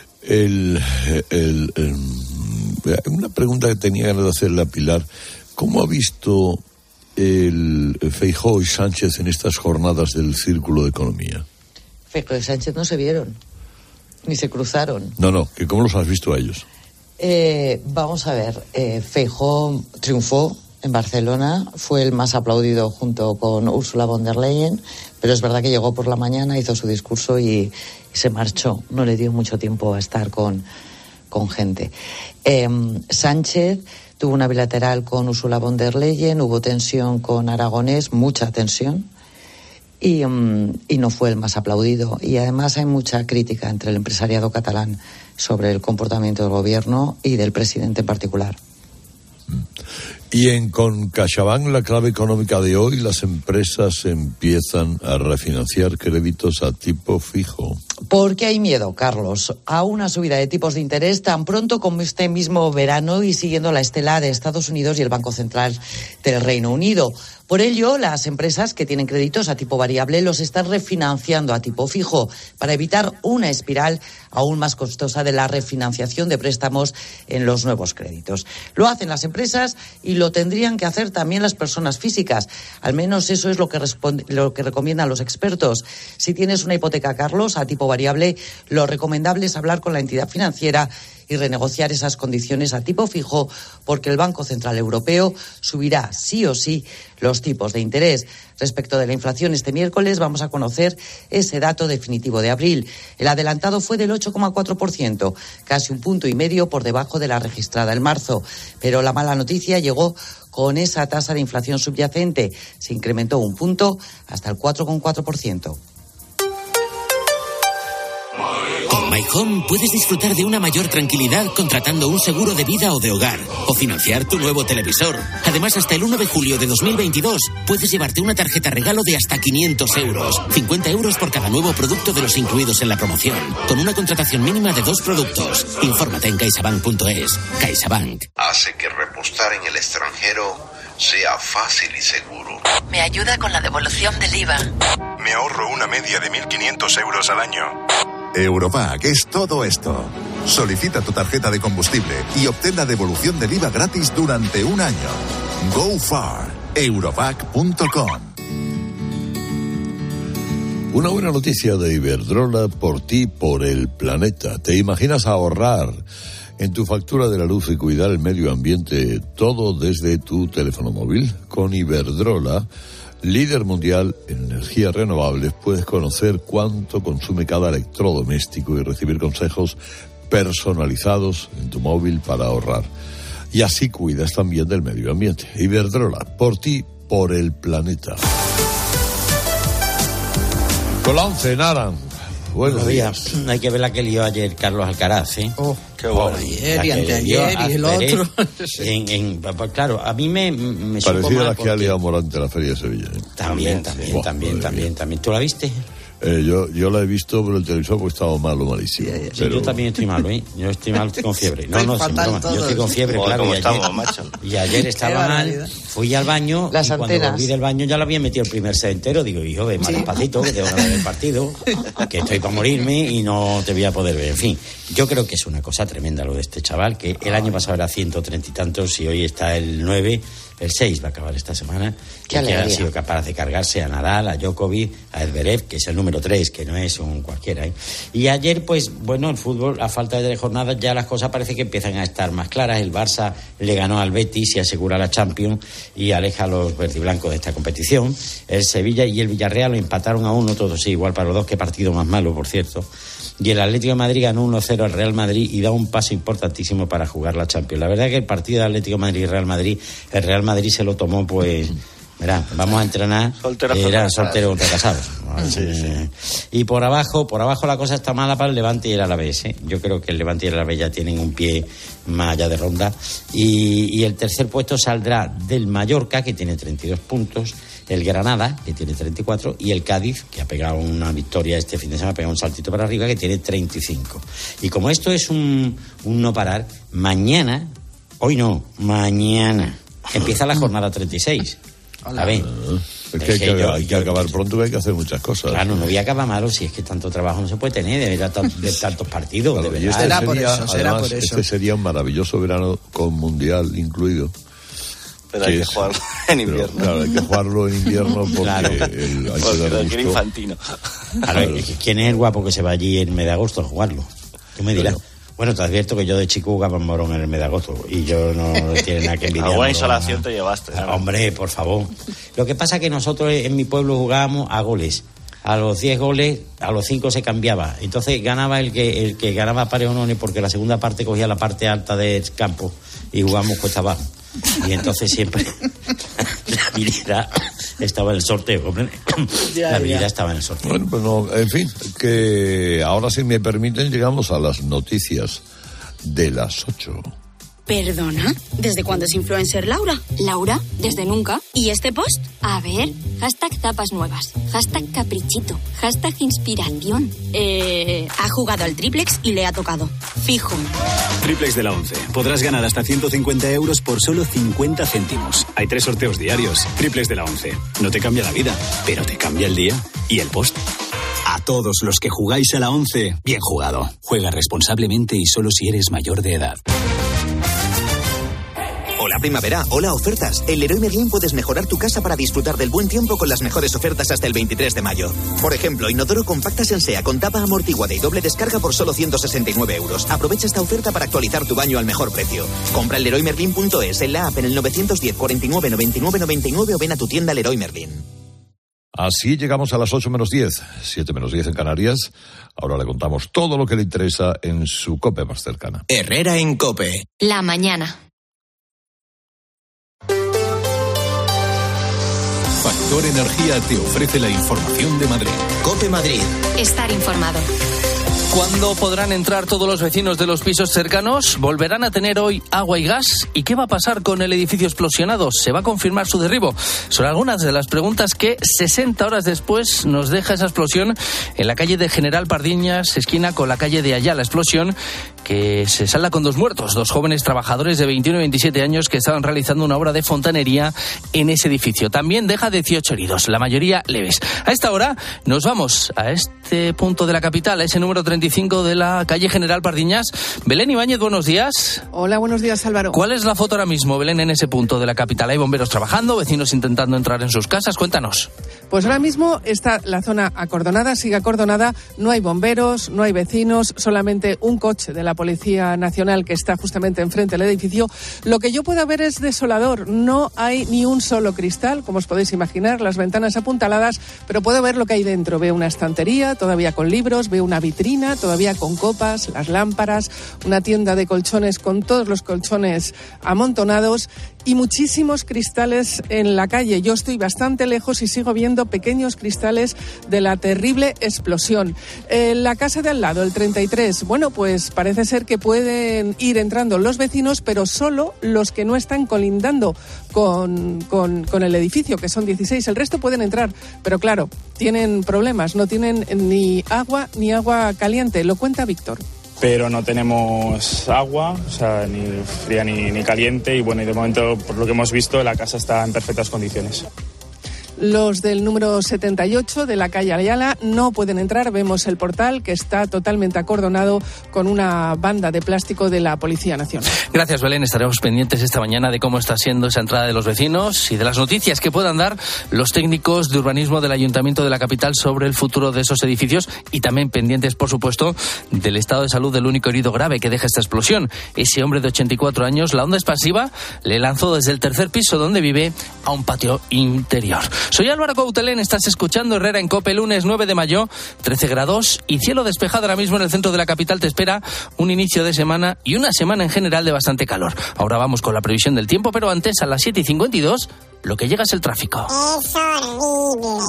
Una pregunta que tenía ganas de hacerle a Pilar. ¿Cómo ha visto el Feijóo y Sánchez en estas jornadas del Círculo de Economía? Feijóo y Sánchez no se vieron, ni se cruzaron. No, que ¿cómo los has visto a ellos? Vamos a ver, Feijóo triunfó en Barcelona, fue el más aplaudido junto con Ursula von der Leyen, pero es verdad que llegó por la mañana, hizo su discurso y se marchó. No le dio mucho tiempo a estar con gente. Sánchez tuvo una bilateral con Ursula von der Leyen, hubo tensión con Aragonés, mucha tensión, y no fue el más aplaudido. Y además hay mucha crítica entre el empresariado catalán sobre el comportamiento del gobierno y del presidente en particular. Y con CaixaBank, la clave económica de hoy, las empresas empiezan a refinanciar créditos a tipo fijo. ¿Por qué hay miedo, Carlos, a una subida de tipos de interés tan pronto como este mismo verano y siguiendo la estela de Estados Unidos y el Banco Central del Reino Unido? Por ello, las empresas que tienen créditos a tipo variable los están refinanciando a tipo fijo para evitar una espiral aún más costosa de la refinanciación de préstamos en los nuevos créditos. Lo hacen las empresas y lo tendrían que hacer también las personas físicas. Al menos eso es lo que recomiendan los expertos. Si tienes una hipoteca, Carlos, a tipo variable, lo recomendable es hablar con la entidad financiera y renegociar esas condiciones a tipo fijo, porque el Banco Central Europeo subirá sí o sí los tipos de interés. Respecto de la inflación, este miércoles vamos a conocer ese dato definitivo de abril. El adelantado fue del 8,4%, casi 1,5 puntos por debajo de la registrada en marzo. Pero la mala noticia llegó con esa tasa de inflación subyacente. Se incrementó 1 punto hasta el 4,4%. Con My Home puedes disfrutar de una mayor tranquilidad contratando un seguro de vida o de hogar o financiar tu nuevo televisor. Además, hasta el 1 de julio de 2022 puedes llevarte una tarjeta regalo de hasta 500 euros. 50 euros por cada nuevo producto de los incluidos en la promoción, con una contratación mínima de 2 productos. Infórmate en caixabank.es. CaixaBank. Hace que repostar en el extranjero sea fácil y seguro. Me ayuda con la devolución del IVA. Me ahorro una media de 1.500 euros al año. Europack es todo esto. Solicita tu tarjeta de combustible y obtén la devolución del IVA gratis durante un año. Go far. Europack.com. Una buena noticia de Iberdrola por ti, por el planeta. ¿Te imaginas ahorrar en tu factura de la luz y cuidar el medio ambiente todo desde tu teléfono móvil? Con Iberdrola, líder mundial en energías renovables, puedes conocer cuánto consume cada electrodoméstico y recibir consejos personalizados en tu móvil para ahorrar. Y así cuidas también del medio ambiente. Iberdrola, por ti, por el planeta. Con la 11, Naran. Buenos días. Hay que ver la que lió ayer Carlos Alcaraz, ¿eh? Oh, qué bueno. Ayer y anteayer y el otro. Claro, a mí me parecida a la que ha liado Morante en la Feria de Sevilla. También. ¿Tú la viste? Yo la he visto por el televisor porque estaba malísimo. Sí, pero... Yo también estoy malo, ¿eh? Yo estoy mal, estoy con fiebre. No, yo estoy con fiebre, claro. Y ayer estaba mal, fui al baño y cuando volví del baño ya lo había metido el primer set entero. Digo, hijo, ve más despacito, que tengo que ver el partido, que estoy para morirme y no te voy a poder ver. En fin, yo creo que es una cosa tremenda lo de este chaval, que el año pasado era 130 y tantos y hoy está el 9... El 6 va a acabar esta semana. Que ha sido capaz de cargarse a Nadal, a Djokovic, a Zverev, que es el número 3, que no es un cualquiera, ¿eh? Y ayer, pues, bueno, el fútbol, a falta de 3 jornadas, ya las cosas parece que empiezan a estar más claras. El Barça le ganó al Betis y asegura la Champions y aleja a los verdiblancos de esta competición. El Sevilla y el Villarreal lo empataron a 1, todos igual para los dos. Qué partido más malo, por cierto. Y el Atlético de Madrid ganó 1-0 al Real Madrid y da un paso importantísimo para jugar la Champions. La verdad es que el partido de Atlético de Madrid y Real Madrid, el Real Madrid se lo tomó, pues, verá, vamos a entrenar, eran solteros contra casados. Y por abajo la cosa está mala para el Levante y el Alavés, ¿eh? Yo creo que el Levante y el Alavés ya tienen un pie más allá de ronda. Y el tercer puesto saldrá del Mallorca, que tiene 32 puntos, el Granada, que tiene 34, y el Cádiz, que ha pegado una victoria este fin de semana, ha pegado un saltito para arriba, que tiene 35. Y como esto es un no parar, mañana empieza la jornada 36. A ver. Es que hay que acabar pronto, que hay que hacer muchas cosas. Claro, no voy a acabar malo si es que tanto trabajo no se puede tener, de tantos partidos. Claro, de será por eso. Este sería un maravilloso verano con mundial incluido. Pero hay que jugarlo en invierno. Claro, hay que jugarlo en invierno porque hay que infantino. Claro, ¿quién es el guapo que se va allí en mes de agosto a jugarlo? Tú me dirás. Bueno, te advierto que yo de chico jugaba en Morón en el mes de agosto y yo no tiene nada que envidiar. A buena insolación te llevaste. Hombre, por favor. Lo que pasa es que nosotros en mi pueblo jugábamos a goles. A los 10 goles, a los 5 se cambiaba. Entonces ganaba el que ganaba pareonones porque la segunda parte cogía la parte alta del campo y jugamos cuesta abajo. Y entonces siempre la habilidad estaba en el sorteo. La habilidad estaba en el sorteo. Bueno, pues no, en fin, que ahora, si me permiten, llegamos a las noticias de las 8. ¿Perdona? ¿Desde cuándo es influencer Laura? ¿Laura? ¿Desde nunca? ¿Y este post? A ver, hashtag tapas nuevas, hashtag caprichito, hashtag inspiración. Ha jugado al triplex y le ha tocado. Fijo. Triplex de la 11. Podrás ganar hasta 150 euros por solo 50 céntimos. Hay 3 sorteos diarios. Triplex de la 11. No te cambia la vida, pero te cambia el día y el post. A todos los que jugáis a la 11, bien jugado. Juega responsablemente y solo si eres mayor de edad. Hola primavera, hola ofertas. En Leroy Merlin puedes mejorar tu casa para disfrutar del buen tiempo con las mejores ofertas hasta el 23 de mayo. Por ejemplo, inodoro compacta Sensea con tapa amortiguada y doble descarga por solo 169 euros. Aprovecha esta oferta para actualizar tu baño al mejor precio. Compra en leroymerlin.es, en la app, en el 910 49 99 99 o ven a tu tienda Leroy Merlin. Así llegamos a las 8 menos 10, 7 menos 10 en Canarias. Ahora le contamos todo lo que le interesa en su COPE más cercana. Herrera en COPE. La mañana. Factor Energía te ofrece la información de Madrid. COPE Madrid. Estar informado. ¿Cuándo podrán entrar todos los vecinos de los pisos cercanos? ¿Volverán a tener hoy agua y gas? ¿Y qué va a pasar con el edificio explosionado? ¿Se va a confirmar su derribo? Son algunas de las preguntas que 60 horas después nos deja esa explosión en la calle de General Pardiñas, esquina con la calle de Ayala. Explosión que se salda con 2 muertos, 2 jóvenes trabajadores de 21 y 27 años que estaban realizando una obra de fontanería en ese edificio. También deja 18 heridos, la mayoría leves. A esta hora nos vamos a este punto de la capital, a ese número 35 de la calle General Pardiñas. Belén Ibáñez, buenos días. Hola, buenos días, Álvaro. ¿Cuál es la foto ahora mismo, Belén, en ese punto de la capital? ¿Hay bomberos trabajando, vecinos intentando entrar en sus casas? Cuéntanos. Pues ahora mismo está la zona acordonada, sigue acordonada, no hay bomberos, no hay vecinos, solamente un coche de la Policía Nacional que está justamente enfrente del edificio. Lo que yo puedo ver es desolador, no hay ni un solo cristal, como os podéis imaginar, las ventanas apuntaladas, pero puedo ver lo que hay dentro. Veo una estantería, todavía con libros, veo una vitrina, todavía con copas, las lámparas, una tienda de colchones con todos los colchones amontonados y muchísimos cristales en la calle. Yo estoy bastante lejos y sigo viendo pequeños cristales de la terrible explosión. La casa de al lado, el 33, bueno, pues parece ser que pueden ir entrando los vecinos, pero solo los que no están colindando con el edificio, que son 16. El resto pueden entrar, pero claro, tienen problemas, no tienen ni agua caliente. Lo cuenta Víctor. Pero no tenemos agua, o sea, ni fría ni caliente, y bueno, y de momento, por lo que hemos visto, la casa está en perfectas condiciones. Los del número 78 de la calle Ayala no pueden entrar. Vemos el portal que está totalmente acordonado con una banda de plástico de la Policía Nacional. Gracias, Belén. Estaremos pendientes esta mañana de cómo está siendo esa entrada de los vecinos y de las noticias que puedan dar los técnicos de urbanismo del Ayuntamiento de la capital sobre el futuro de esos edificios, y también pendientes, por supuesto, del estado de salud del único herido grave que deja esta explosión. Ese hombre de 84 años, la onda expansiva le lanzó desde el 3er piso donde vive a un patio interior. Soy Álvaro Coutelén, estás escuchando Herrera en COPE, lunes 9 de mayo, 13 grados y cielo despejado ahora mismo en el centro de la capital. Te espera un inicio de semana y una semana en general de bastante calor. Ahora vamos con la previsión del tiempo, pero antes, a las 7:52, lo que llega es el tráfico. Es horrible.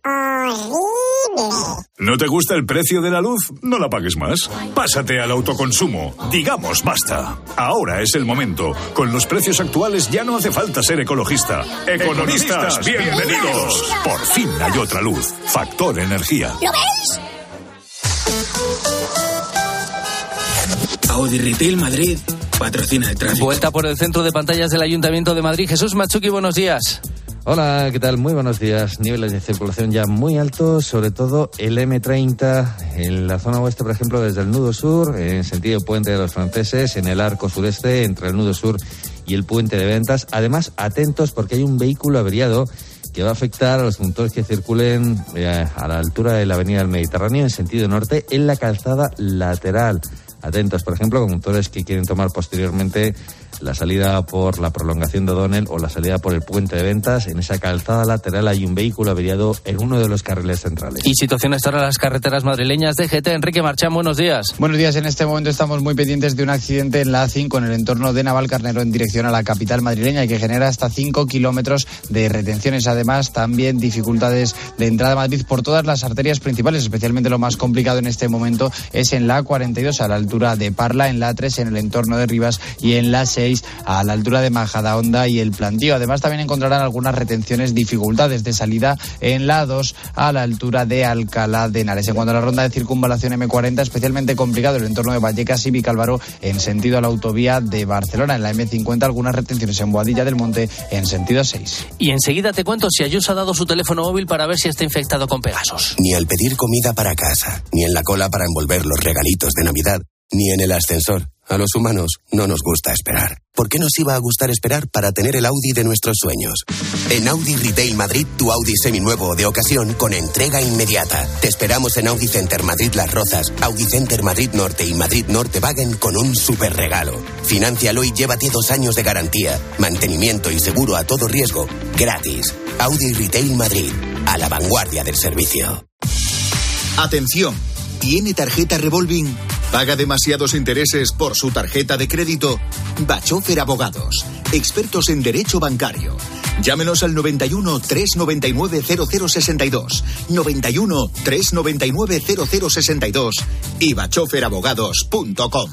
Horrible. ¿No te gusta el precio de la luz? No la pagues más. Pásate al autoconsumo. Digamos basta. Ahora es el momento. Con los precios actuales ya no hace falta ser ecologista. Economistas, bienvenidos. Por fin hay otra luz. Factor Energía. ¿Lo veis? Audi Retail Madrid patrocina el tráfico. Vuelta por el centro de pantallas del Ayuntamiento de Madrid. Jesús Machuki, buenos días. Hola, ¿qué tal? Muy buenos días. Niveles de circulación ya muy altos, sobre todo el M30 en la zona oeste, por ejemplo, desde el nudo sur, en sentido Puente de los Franceses, en el arco sureste, entre el nudo sur y el puente de Ventas. Además, atentos porque hay un vehículo averiado que va a afectar a los conductores que circulen a la altura de la avenida del Mediterráneo en sentido norte, en la calzada lateral. Atentos, por ejemplo, conductores que quieren tomar posteriormente la salida por la prolongación de O'Donnell o la salida por el puente de Ventas. En esa calzada lateral hay un vehículo averiado en uno de los carriles centrales. Y situación hasta ahora en las carreteras madrileñas. DGT, Enrique Marchán, buenos días. Buenos días. En este momento estamos muy pendientes de un accidente en la A5 en el entorno de Navalcarnero en dirección a la capital madrileña, y que genera hasta 5 kilómetros de retenciones. Además, también dificultades de entrada a Madrid por todas las arterias principales. Especialmente lo más complicado en este momento es en la A42 a la altura altura de Parla, en la A3 en el entorno de Rivas y en la 6 a la altura de Majadahonda y el Plantío. Además también encontrarán algunas retenciones, dificultades de salida en la 2 a la altura de Alcalá de Henares. En cuanto a la ronda de circunvalación M40, especialmente complicado el entorno de Vallecas y Vicálvaro en sentido a la autovía de Barcelona. En la M50 algunas retenciones en Boadilla del Monte en sentido 6. Y enseguida te cuento si Ayuso ha dado su teléfono móvil para ver si está infectado con Pegasus. Ni al pedir comida para casa, ni en la cola para envolver los regalitos de Navidad, ni en el ascensor. A los humanos no nos gusta esperar. ¿Por qué nos iba a gustar esperar para tener el Audi de nuestros sueños? En Audi Retail Madrid, tu Audi seminuevo o de ocasión con entrega inmediata. Te esperamos en Audi Center Madrid Las Rozas, Audi Center Madrid Norte y Madrid Norte Wagen con un super regalo. Fináncialo y llévate 2 años de garantía, mantenimiento y seguro a todo riesgo, gratis. Audi Retail Madrid, a la vanguardia del servicio. Atención, ¿tiene tarjeta revolving? ¿Paga demasiados intereses por su tarjeta de crédito? Bachofer Abogados, expertos en derecho bancario. Llámenos al 91 399 0062, 91 399 0062 y bachoferabogados.com.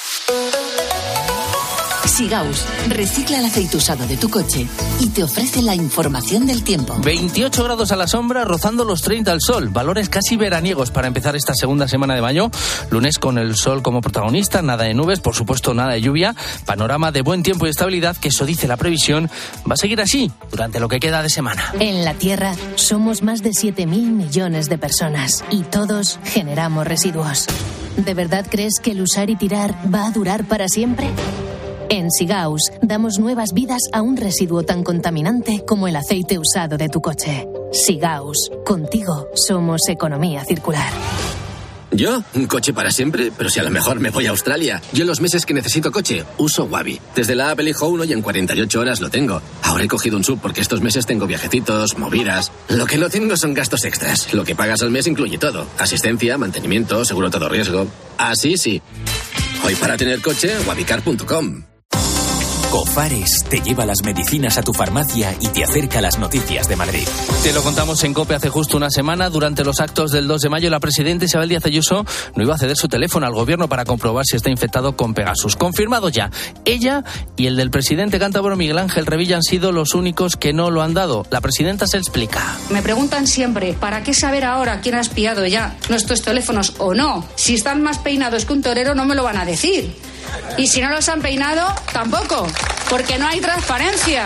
Sigaus recicla el aceite usado de tu coche y te ofrece la información del tiempo. 28 grados a la sombra, rozando los 30 al sol. Valores casi veraniegos para empezar esta segunda semana de mayo. Lunes con el sol como protagonista, nada de nubes, por supuesto nada de lluvia. Panorama de buen tiempo y estabilidad, que eso dice la previsión, va a seguir así durante lo que queda de semana. En la Tierra somos más de 7.000 millones de personas y todos generamos residuos. ¿De verdad crees que el usar y tirar va a durar para siempre? En Sigaus damos nuevas vidas a un residuo tan contaminante como el aceite usado de tu coche. Sigaus, contigo somos economía circular. ¿Yo? ¿Un coche para siempre? Pero si a lo mejor me voy a Australia. Yo en los meses que necesito coche, uso Wabi. Desde la app elijo uno y en 48 horas lo tengo. Ahora he cogido un sub porque estos meses tengo viajecitos, movidas. Lo que no tengo son gastos extras. Lo que pagas al mes incluye todo. Asistencia, mantenimiento, seguro todo riesgo. Así sí. Hoy para tener coche, wabicar.com. Cofares te lleva las medicinas a tu farmacia y te acerca a las noticias de Madrid. Te lo contamos en COPE hace justo una semana. Durante los actos del 2 de mayo, la presidenta Isabel Díaz Ayuso no iba a ceder su teléfono al gobierno para comprobar si está infectado con Pegasus. Confirmado ya. Ella y el del presidente cántabro Miguel Ángel Revilla han sido los únicos que no lo han dado. La presidenta se explica. Me preguntan siempre, ¿para qué saber ahora quién ha espiado ya nuestros teléfonos o no? Si están más peinados que un torero, no me lo van a decir. Y si no los han peinado, tampoco, porque no hay transparencia.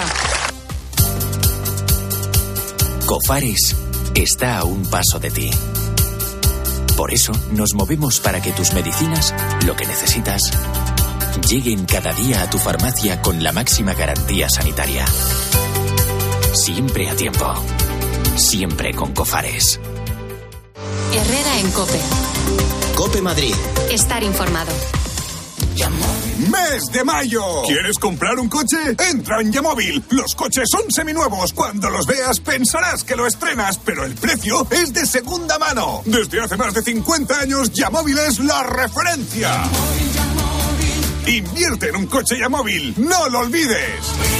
Cofares está a un paso de ti. Por eso nos movemos para que tus medicinas, lo que necesitas, lleguen cada día a tu farmacia con la máxima garantía sanitaria. Siempre a tiempo. Siempre con Cofares. Herrera en COPE. COPE Madrid. Estar informado. ¡Mes de mayo! ¿Quieres comprar un coche? Entra en Yamóvil. Los coches son seminuevos. Cuando los veas pensarás que lo estrenas, pero el precio es de segunda mano. Desde hace más de 50 años, Yamóvil es la referencia. Invierte en un coche Yamóvil. ¡No lo olvides!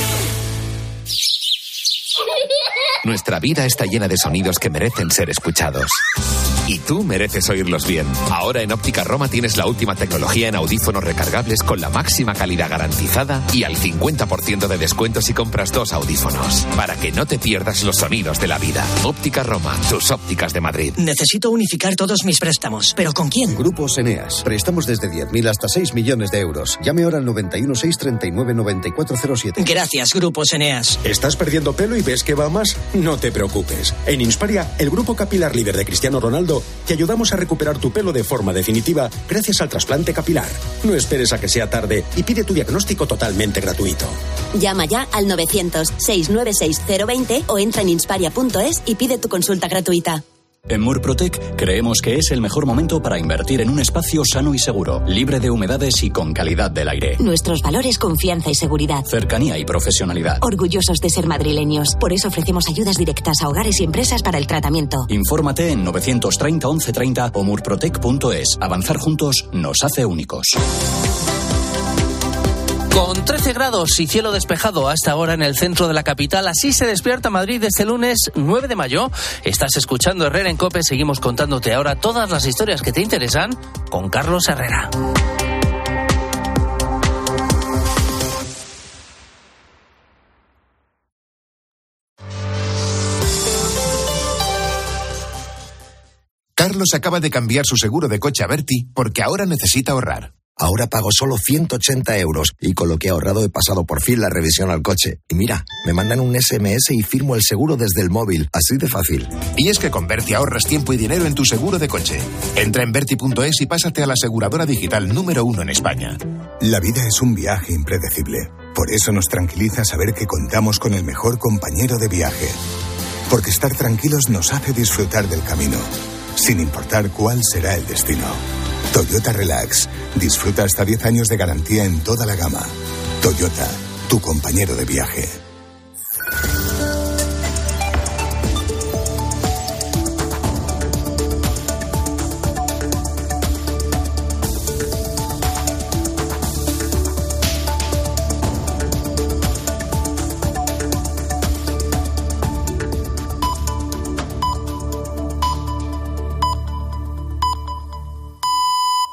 Nuestra vida está llena de sonidos que merecen ser escuchados. Y tú mereces oírlos bien. Ahora en Óptica Roma tienes la última tecnología en audífonos recargables con la máxima calidad garantizada y al 50% de descuento si compras 2 audífonos. Para que no te pierdas los sonidos de la vida. Óptica Roma, tus ópticas de Madrid. Necesito unificar todos mis préstamos. ¿Pero con quién? Grupos Eneas. Préstamos desde 10.000 hasta 6 millones de euros. Llame ahora al 91 639 9407. Gracias, Grupos Eneas. ¿Estás perdiendo pelo y ves que va más? No te preocupes. En Insparia, el grupo capilar líder de Cristiano Ronaldo, te ayudamos a recuperar tu pelo de forma definitiva gracias al trasplante capilar. No esperes a que sea tarde y pide tu diagnóstico totalmente gratuito. Llama ya al 900-696-020 o entra en insparia.es y pide tu consulta gratuita. En Murprotec creemos que es el mejor momento para invertir en un espacio sano y seguro, libre de humedades y con calidad del aire. Nuestros valores, confianza y seguridad. Cercanía y profesionalidad. Orgullosos de ser madrileños. Por eso ofrecemos ayudas directas a hogares y empresas para el tratamiento. Infórmate en 930 1130 o murprotec.es. Avanzar juntos nos hace únicos. Con 13 grados y cielo despejado hasta ahora en el centro de la capital, así se despierta Madrid este lunes 9 de mayo. Estás escuchando Herrera en COPE, seguimos contándote ahora todas las historias que te interesan con Carlos Herrera. Carlos acaba de cambiar su seguro de coche a Berti porque ahora necesita ahorrar. Ahora pago solo 180 euros y con lo que he ahorrado he pasado por fin la revisión al coche. Y mira, me mandan un SMS y firmo el seguro desde el móvil, así de fácil. Y es que con Berti ahorras tiempo y dinero en tu seguro de coche. Entra en Berti.es y pásate a la aseguradora digital número 1 en España. La vida es un viaje impredecible. Por eso nos tranquiliza saber que contamos con el mejor compañero de viaje. Porque estar tranquilos nos hace disfrutar del camino, sin importar cuál será el destino. Toyota Relax. Disfruta hasta 10 años de garantía en toda la gama. Toyota, tu compañero de viaje.